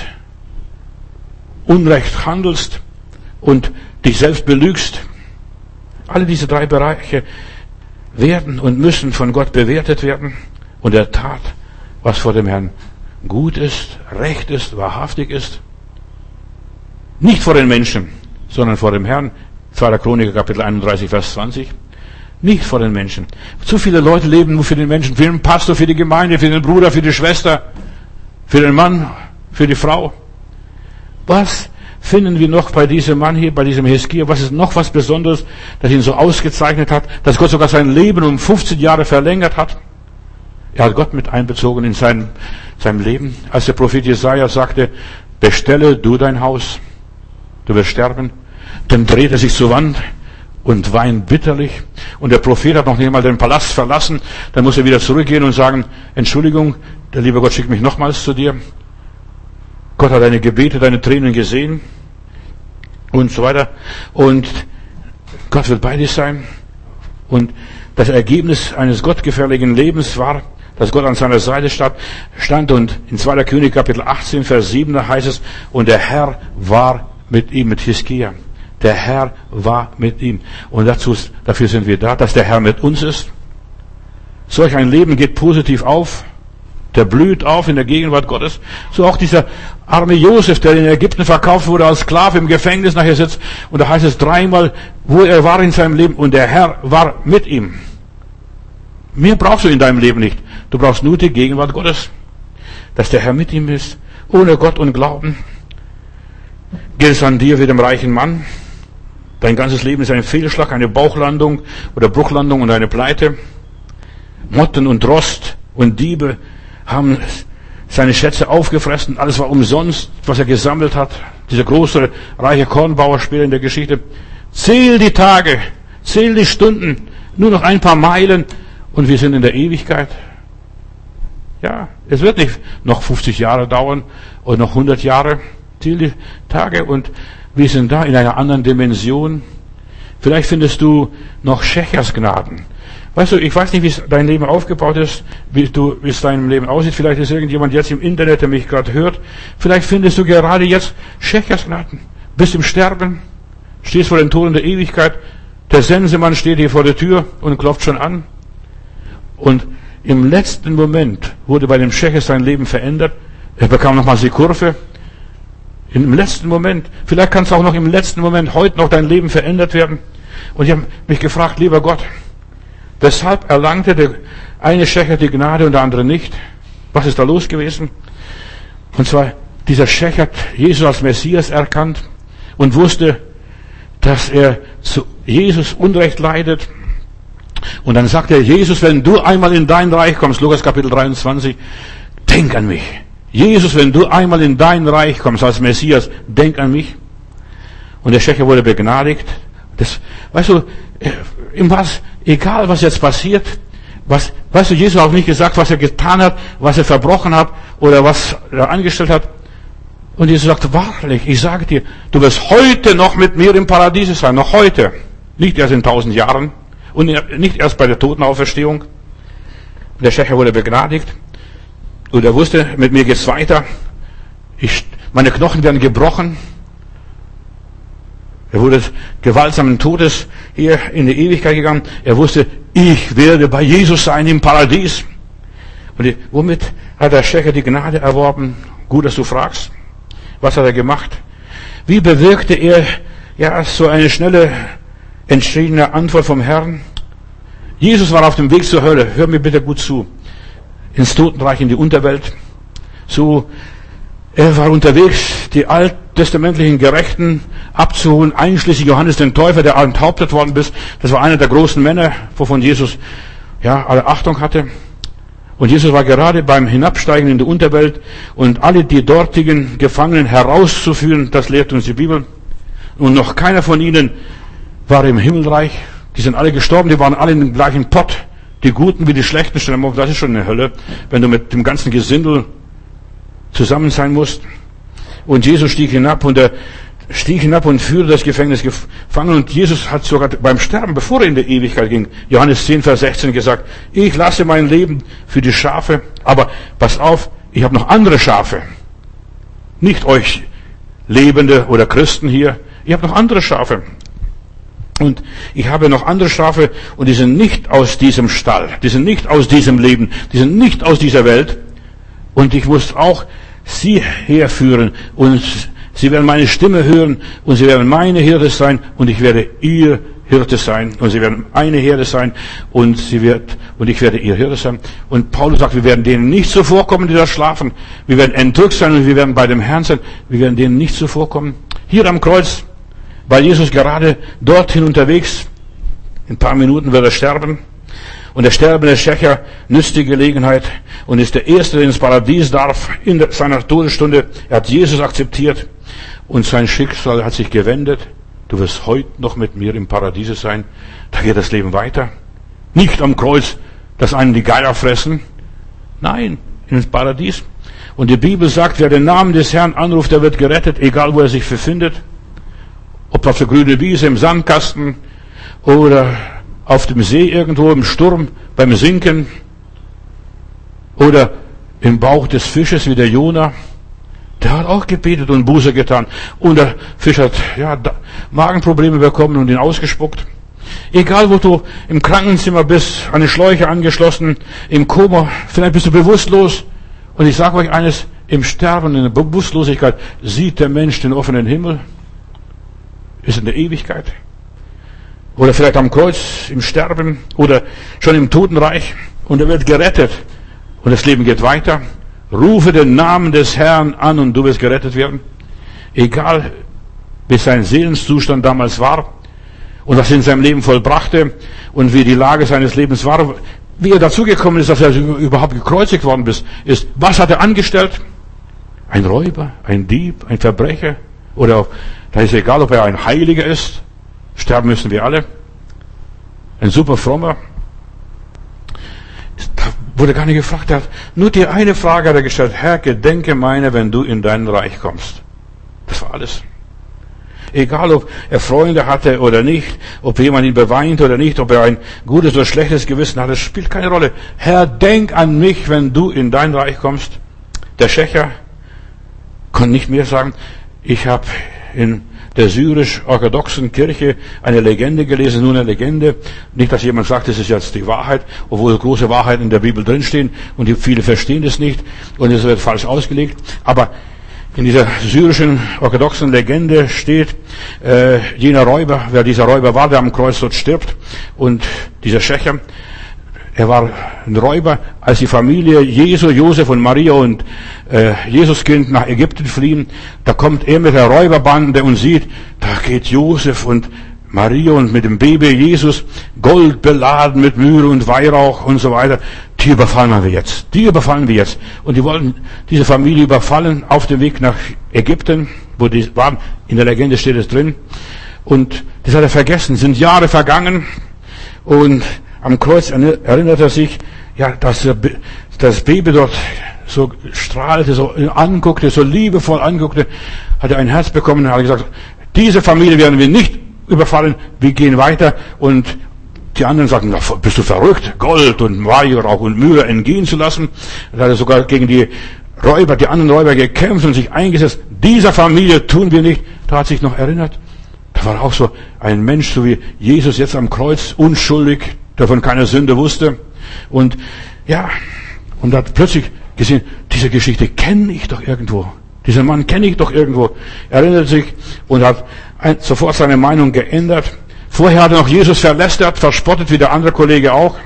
Unrecht handelst und dich selbst belügst? Alle diese 3 Bereiche werden und müssen von Gott bewertet werden. Und er tat, was vor dem Herrn gut ist, recht ist, wahrhaftig ist. Nicht vor den Menschen, sondern vor dem Herrn. 2. Chroniker, Kapitel 31, Vers 20. Nicht vor den Menschen. Zu viele Leute leben nur für den Menschen, für den Pastor, für die Gemeinde, für den Bruder, für die Schwester, für den Mann, für die Frau. Was finden wir noch bei diesem Mann hier, bei diesem Hiskia? Was ist noch was Besonderes, das ihn so ausgezeichnet hat, dass Gott sogar sein Leben um 15 Jahre verlängert hat? Er hat Gott mit einbezogen in seinem Leben. Als der Prophet Jesaja sagte, bestelle du dein Haus, du wirst sterben, dann dreht er sich zur Wand und weint bitterlich. Und der Prophet hat noch nicht mal den Palast verlassen. Dann muss er wieder zurückgehen und sagen, Entschuldigung, der liebe Gott schickt mich nochmals zu dir. Gott hat deine Gebete, deine Tränen gesehen und so weiter. Und Gott wird bei dir sein. Und das Ergebnis eines gottgefälligen Lebens war, dass Gott an seiner Seite stand. Und in 2. König Kapitel 18, Vers 7, da heißt es, und der Herr war mit ihm, mit Hiskia. Der Herr war mit ihm. Und dafür sind wir da, dass der Herr mit uns ist. Solch ein Leben geht positiv auf. Der blüht auf in der Gegenwart Gottes. So auch dieser arme Josef, der in Ägypten verkauft wurde als Sklave im Gefängnis, nachher sitzt. Und da heißt es 3-mal, wo er war in seinem Leben. Und der Herr war mit ihm. Mehr brauchst du in deinem Leben nicht. Du brauchst nur die Gegenwart Gottes. Dass der Herr mit ihm ist. Ohne Gott und Glauben. Gilt es an dir wie dem reichen Mann. Dein ganzes Leben ist ein Fehlschlag, eine Bauchlandung oder Bruchlandung und eine Pleite. Motten und Rost und Diebe haben seine Schätze aufgefressen. Alles war umsonst, was er gesammelt hat. Dieser große, reiche Kornbauer später in der Geschichte. Zähl die Tage, zähl die Stunden. Nur noch ein paar Meilen und wir sind in der Ewigkeit. Ja, es wird nicht noch 50 Jahre dauern oder noch 100 Jahre. Zähl die Tage und wir sind da in einer anderen Dimension. Vielleicht findest du noch Schechers Gnaden. Weißt du, ich weiß nicht, wie dein Leben aufgebaut ist, wie es deinem Leben aussieht. Vielleicht ist irgendjemand jetzt im Internet, der mich gerade hört. Vielleicht findest du gerade jetzt Schechers Gnaden. Bist im Sterben, stehst vor den Toren der Ewigkeit. Der Sensemann steht hier vor der Tür und klopft schon an. Und im letzten Moment wurde bei dem Schechers sein Leben verändert. Er bekam nochmals die Kurve. Im letzten Moment. Vielleicht kann es auch noch im letzten Moment heute noch dein Leben verändert werden. Und ich habe mich gefragt, lieber Gott, weshalb erlangte der eine Schächer die Gnade und der andere nicht? Was ist da los gewesen? Und zwar, dieser Schächer hat Jesus als Messias erkannt und wusste, dass er zu Jesus Unrecht leidet. Und dann sagt er, Jesus, wenn du einmal in dein Reich kommst, Lukas Kapitel 23, denk an mich. Jesus, wenn du einmal in dein Reich kommst als Messias, denk an mich. Und der Schächer wurde begnadigt. Das, weißt du, egal was jetzt passiert, weißt du, Jesus hat auch nicht gesagt, was er getan hat, was er verbrochen hat oder was er angestellt hat. Und Jesus sagt, wahrlich, ich sage dir, du wirst heute noch mit mir im Paradies sein, noch heute. Nicht erst in 1000 Jahren und nicht erst bei der Totenauferstehung. Der Schächer wurde begnadigt und er wusste, mit mir geht's weiter. Meine Knochen werden gebrochen. Er wurde gewaltsamen Todes hier in die Ewigkeit gegangen. Er wusste, ich werde bei Jesus sein im Paradies. Und womit hat der Schächer die Gnade erworben? Gut, dass du fragst. Was hat er gemacht? Wie bewirkte er so eine schnelle, entschiedene Antwort vom Herrn? Jesus war auf dem Weg zur Hölle. Hör mir bitte gut zu. Ins Totenreich, in die Unterwelt. Er war unterwegs, die alttestamentlichen Gerechten abzuholen, einschließlich Johannes den Täufer, der enthauptet worden ist. Das war einer der großen Männer, wovon Jesus alle Achtung hatte. Und Jesus war gerade beim Hinabsteigen in die Unterwelt und alle die dortigen Gefangenen herauszuführen, das lehrt uns die Bibel. Und noch keiner von ihnen war im Himmelreich. Die sind alle gestorben, die waren alle in dem gleichen Pott. Die Guten wie die Schlechten. Das ist schon eine Hölle, wenn du mit dem ganzen Gesindel zusammen sein musst. Und Jesus stieg hinab und führte das Gefängnis gefangen. Und Jesus hat sogar beim Sterben, bevor er in die Ewigkeit ging, Johannes 10, Vers 16 gesagt, ich lasse mein Leben für die Schafe, aber pass auf, ich habe noch andere Schafe. Nicht euch Lebende oder Christen hier, ich habe noch andere Schafe. Und ich habe noch andere Schafe und die sind nicht aus diesem Stall, die sind nicht aus diesem Leben, die sind nicht aus dieser Welt. Und ich muss auch sie herführen und sie werden meine Stimme hören und sie werden meine Hirte sein und ich werde ihr Hirte sein und sie werden eine Herde sein und ich werde ihr Hirte sein. Und Paulus sagt, wir werden denen nicht zuvorkommen, die da schlafen. Wir werden entrückt sein und wir werden bei dem Herrn sein. Wir werden denen nicht zuvorkommen. Hier am Kreuz, weil Jesus gerade dorthin unterwegs, in ein paar Minuten wird er sterben. Und der sterbende Schächer nützt die Gelegenheit und ist der Erste, der ins Paradies darf in seiner Todesstunde. Er hat Jesus akzeptiert und sein Schicksal hat sich gewendet. Du wirst heute noch mit mir im Paradiese sein. Da geht das Leben weiter. Nicht am Kreuz, dass einen die Geier fressen. Nein, ins Paradies. Und die Bibel sagt, wer den Namen des Herrn anruft, der wird gerettet, egal wo er sich befindet. Ob auf der grünen Wiese, im Sandkasten oder auf dem See irgendwo im Sturm, beim Sinken oder im Bauch des Fisches wie der Jona. Der hat auch gebetet und Buße getan. Und der Fisch hat Magenprobleme bekommen und ihn ausgespuckt. Egal wo du im Krankenzimmer bist, an die Schläuche angeschlossen, im Koma, vielleicht bist du bewusstlos. Und ich sage euch eines, im Sterben, in der Bewusstlosigkeit sieht der Mensch den offenen Himmel. Ist in der Ewigkeit. Oder vielleicht am Kreuz, im Sterben oder schon im Totenreich und er wird gerettet und das Leben geht weiter. Rufe den Namen des Herrn an und du wirst gerettet werden. Egal, wie sein Seelenzustand damals war und was er in seinem Leben vollbrachte und wie die Lage seines Lebens war, wie er dazugekommen ist, dass er überhaupt gekreuzigt worden ist. Was hat er angestellt? Ein Räuber, ein Dieb, ein Verbrecher oder da ist egal, ob er ein Heiliger ist. Sterben müssen wir alle. Ein super Frommer. Da wurde gar nicht gefragt. Er hat nur die eine Frage hat er gestellt. Herr, gedenke meiner, wenn du in dein Reich kommst. Das war alles. Egal, ob er Freunde hatte oder nicht, ob jemand ihn beweint oder nicht, ob er ein gutes oder schlechtes Gewissen hatte, das spielt keine Rolle. Herr, denk an mich, wenn du in dein Reich kommst. Der Schächer konnte nicht mehr sagen. Ich habe in der syrisch-orthodoxen Kirche eine Legende gelesen, nur eine Legende. Nicht, dass jemand sagt, das ist jetzt die Wahrheit, obwohl große Wahrheiten in der Bibel drinstehen und viele verstehen das nicht und es wird falsch ausgelegt. Aber in dieser syrischen orthodoxen Legende steht, jener Räuber, wer dieser Räuber war, der am Kreuz dort stirbt und dieser Schächer, er war ein Räuber, als die Familie Jesu, Josef und Maria und Jesuskind nach Ägypten fliehen. Da kommt er mit der Räuberbande und sieht, da geht Josef und Maria und mit dem Baby Jesus, Gold beladen mit Myrrhe und Weihrauch und so weiter. die überfallen wir jetzt. Die überfallen wir jetzt. Und die wollten diese Familie überfallen auf dem Weg nach Ägypten, wo die waren. In der Legende steht es drin. Und das hat er vergessen. Sind Jahre vergangen. Und am Kreuz erinnert er sich, ja, dass das Baby dort so strahlte, so anguckte, so liebevoll anguckte, hat er ein Herz bekommen und hat gesagt, diese Familie werden wir nicht überfallen, wir gehen weiter. Und die anderen sagten, bist du verrückt, Gold und Weihrauch und Myrrhe entgehen zu lassen. Da hat er sogar gegen die anderen Räuber gekämpft und sich eingesetzt. Dieser Familie tun wir nicht. Da hat sich noch erinnert, da war auch so ein Mensch, so wie Jesus jetzt am Kreuz, unschuldig, der von keiner Sünde wusste. Und ja, und hat plötzlich gesehen, diese Geschichte kenne ich doch irgendwo. Diesen Mann kenne ich doch irgendwo. Er erinnert sich und hat sofort seine Meinung geändert. Vorher hat er noch Jesus verlästert, verspottet, wie der andere Kollege auch.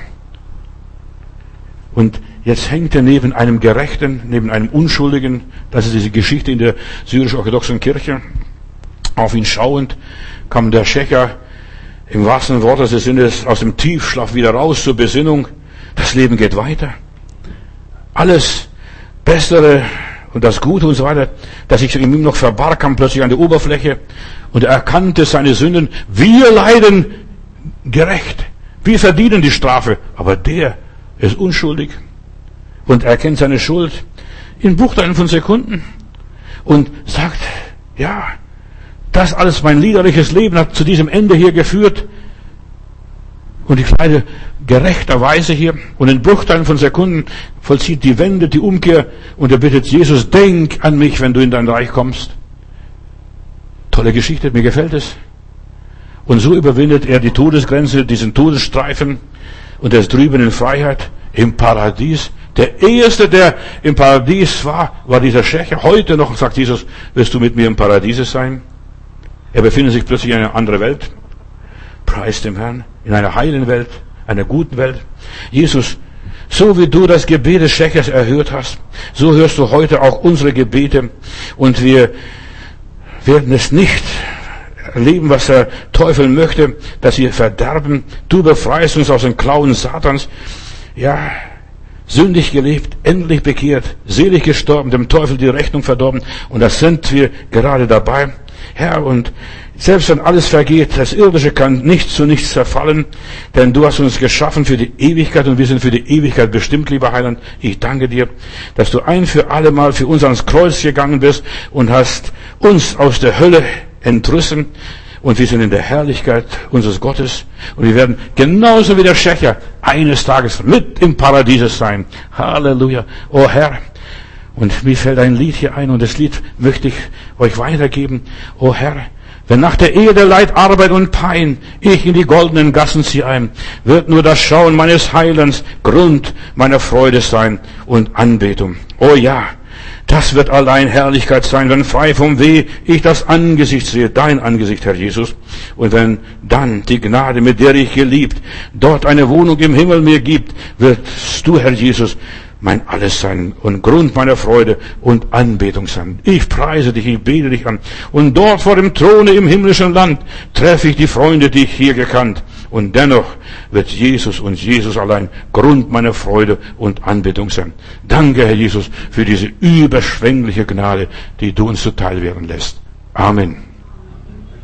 Und jetzt hängt er neben einem Gerechten, neben einem Unschuldigen. Das ist diese Geschichte in der syrisch-orthodoxen Kirche. Auf ihn schauend kam der Schächer im wahrsten Wort des Sinnes aus dem Tiefschlaf wieder raus zur Besinnung. Das Leben geht weiter. Alles Bessere und das Gute und so weiter, das sich in ihm noch verbarg, kam plötzlich an die Oberfläche und er erkannte seine Sünden. Wir leiden gerecht. Wir verdienen die Strafe. Aber der ist unschuldig und erkennt seine Schuld in Bruchteilen von Sekunden und sagt, ja, das alles, mein liederliches Leben hat zu diesem Ende hier geführt. Und ich leide gerechterweise hier. Und in Bruchteilen von Sekunden vollzieht die Wende, die Umkehr. Und er bittet Jesus, denk an mich, wenn du in dein Reich kommst. Tolle Geschichte, mir gefällt es. Und so überwindet er die Todesgrenze, diesen Todesstreifen. Und er ist drüben in Freiheit, im Paradies. Der Erste, der im Paradies war dieser Schächer. Heute noch, sagt Jesus, wirst du mit mir im Paradies sein. Er befindet sich plötzlich in einer anderen Welt. Preis dem Herrn. In einer heilen Welt, einer guten Welt. Jesus, so wie du das Gebet des Schächers erhört hast, so hörst du heute auch unsere Gebete. Und wir werden es nicht erleben, was der Teufel möchte, dass wir verderben. Du befreist uns aus den Klauen Satans. Ja, sündig gelebt, endlich bekehrt, selig gestorben, dem Teufel die Rechnung verdorben. Und das sind wir gerade dabei. Herr, und selbst wenn alles vergeht, das Irdische kann nicht zu nichts zerfallen, denn du hast uns geschaffen für die Ewigkeit und wir sind für die Ewigkeit bestimmt, lieber Heiland. Ich danke dir, dass du ein für alle Mal für uns ans Kreuz gegangen bist und hast uns aus der Hölle entrissen und wir sind in der Herrlichkeit unseres Gottes und wir werden genauso wie der Schächer eines Tages mit im Paradies sein. Halleluja. Oh Herr. Und mir fällt ein Lied hier ein und das Lied möchte ich euch weitergeben. O Herr, wenn nach der Ehe der Leid, Arbeit und Pein ich in die goldenen Gassen ziehe ein, wird nur das Schauen meines Heilands Grund meiner Freude sein und Anbetung. O ja, das wird allein Herrlichkeit sein, wenn frei vom Weh ich das Angesicht sehe, dein Angesicht, Herr Jesus. Und wenn dann die Gnade, mit der ich geliebt, dort eine Wohnung im Himmel mir gibt, wirst du, Herr Jesus, mein Alles sein und Grund meiner Freude und Anbetung sein. Ich preise dich, ich bete dich an. Und dort vor dem Throne im himmlischen Land treffe ich die Freunde, die ich hier gekannt. Und dennoch wird Jesus und Jesus allein Grund meiner Freude und Anbetung sein. Danke, Herr Jesus, für diese überschwängliche Gnade, die du uns zuteil werden lässt. Amen.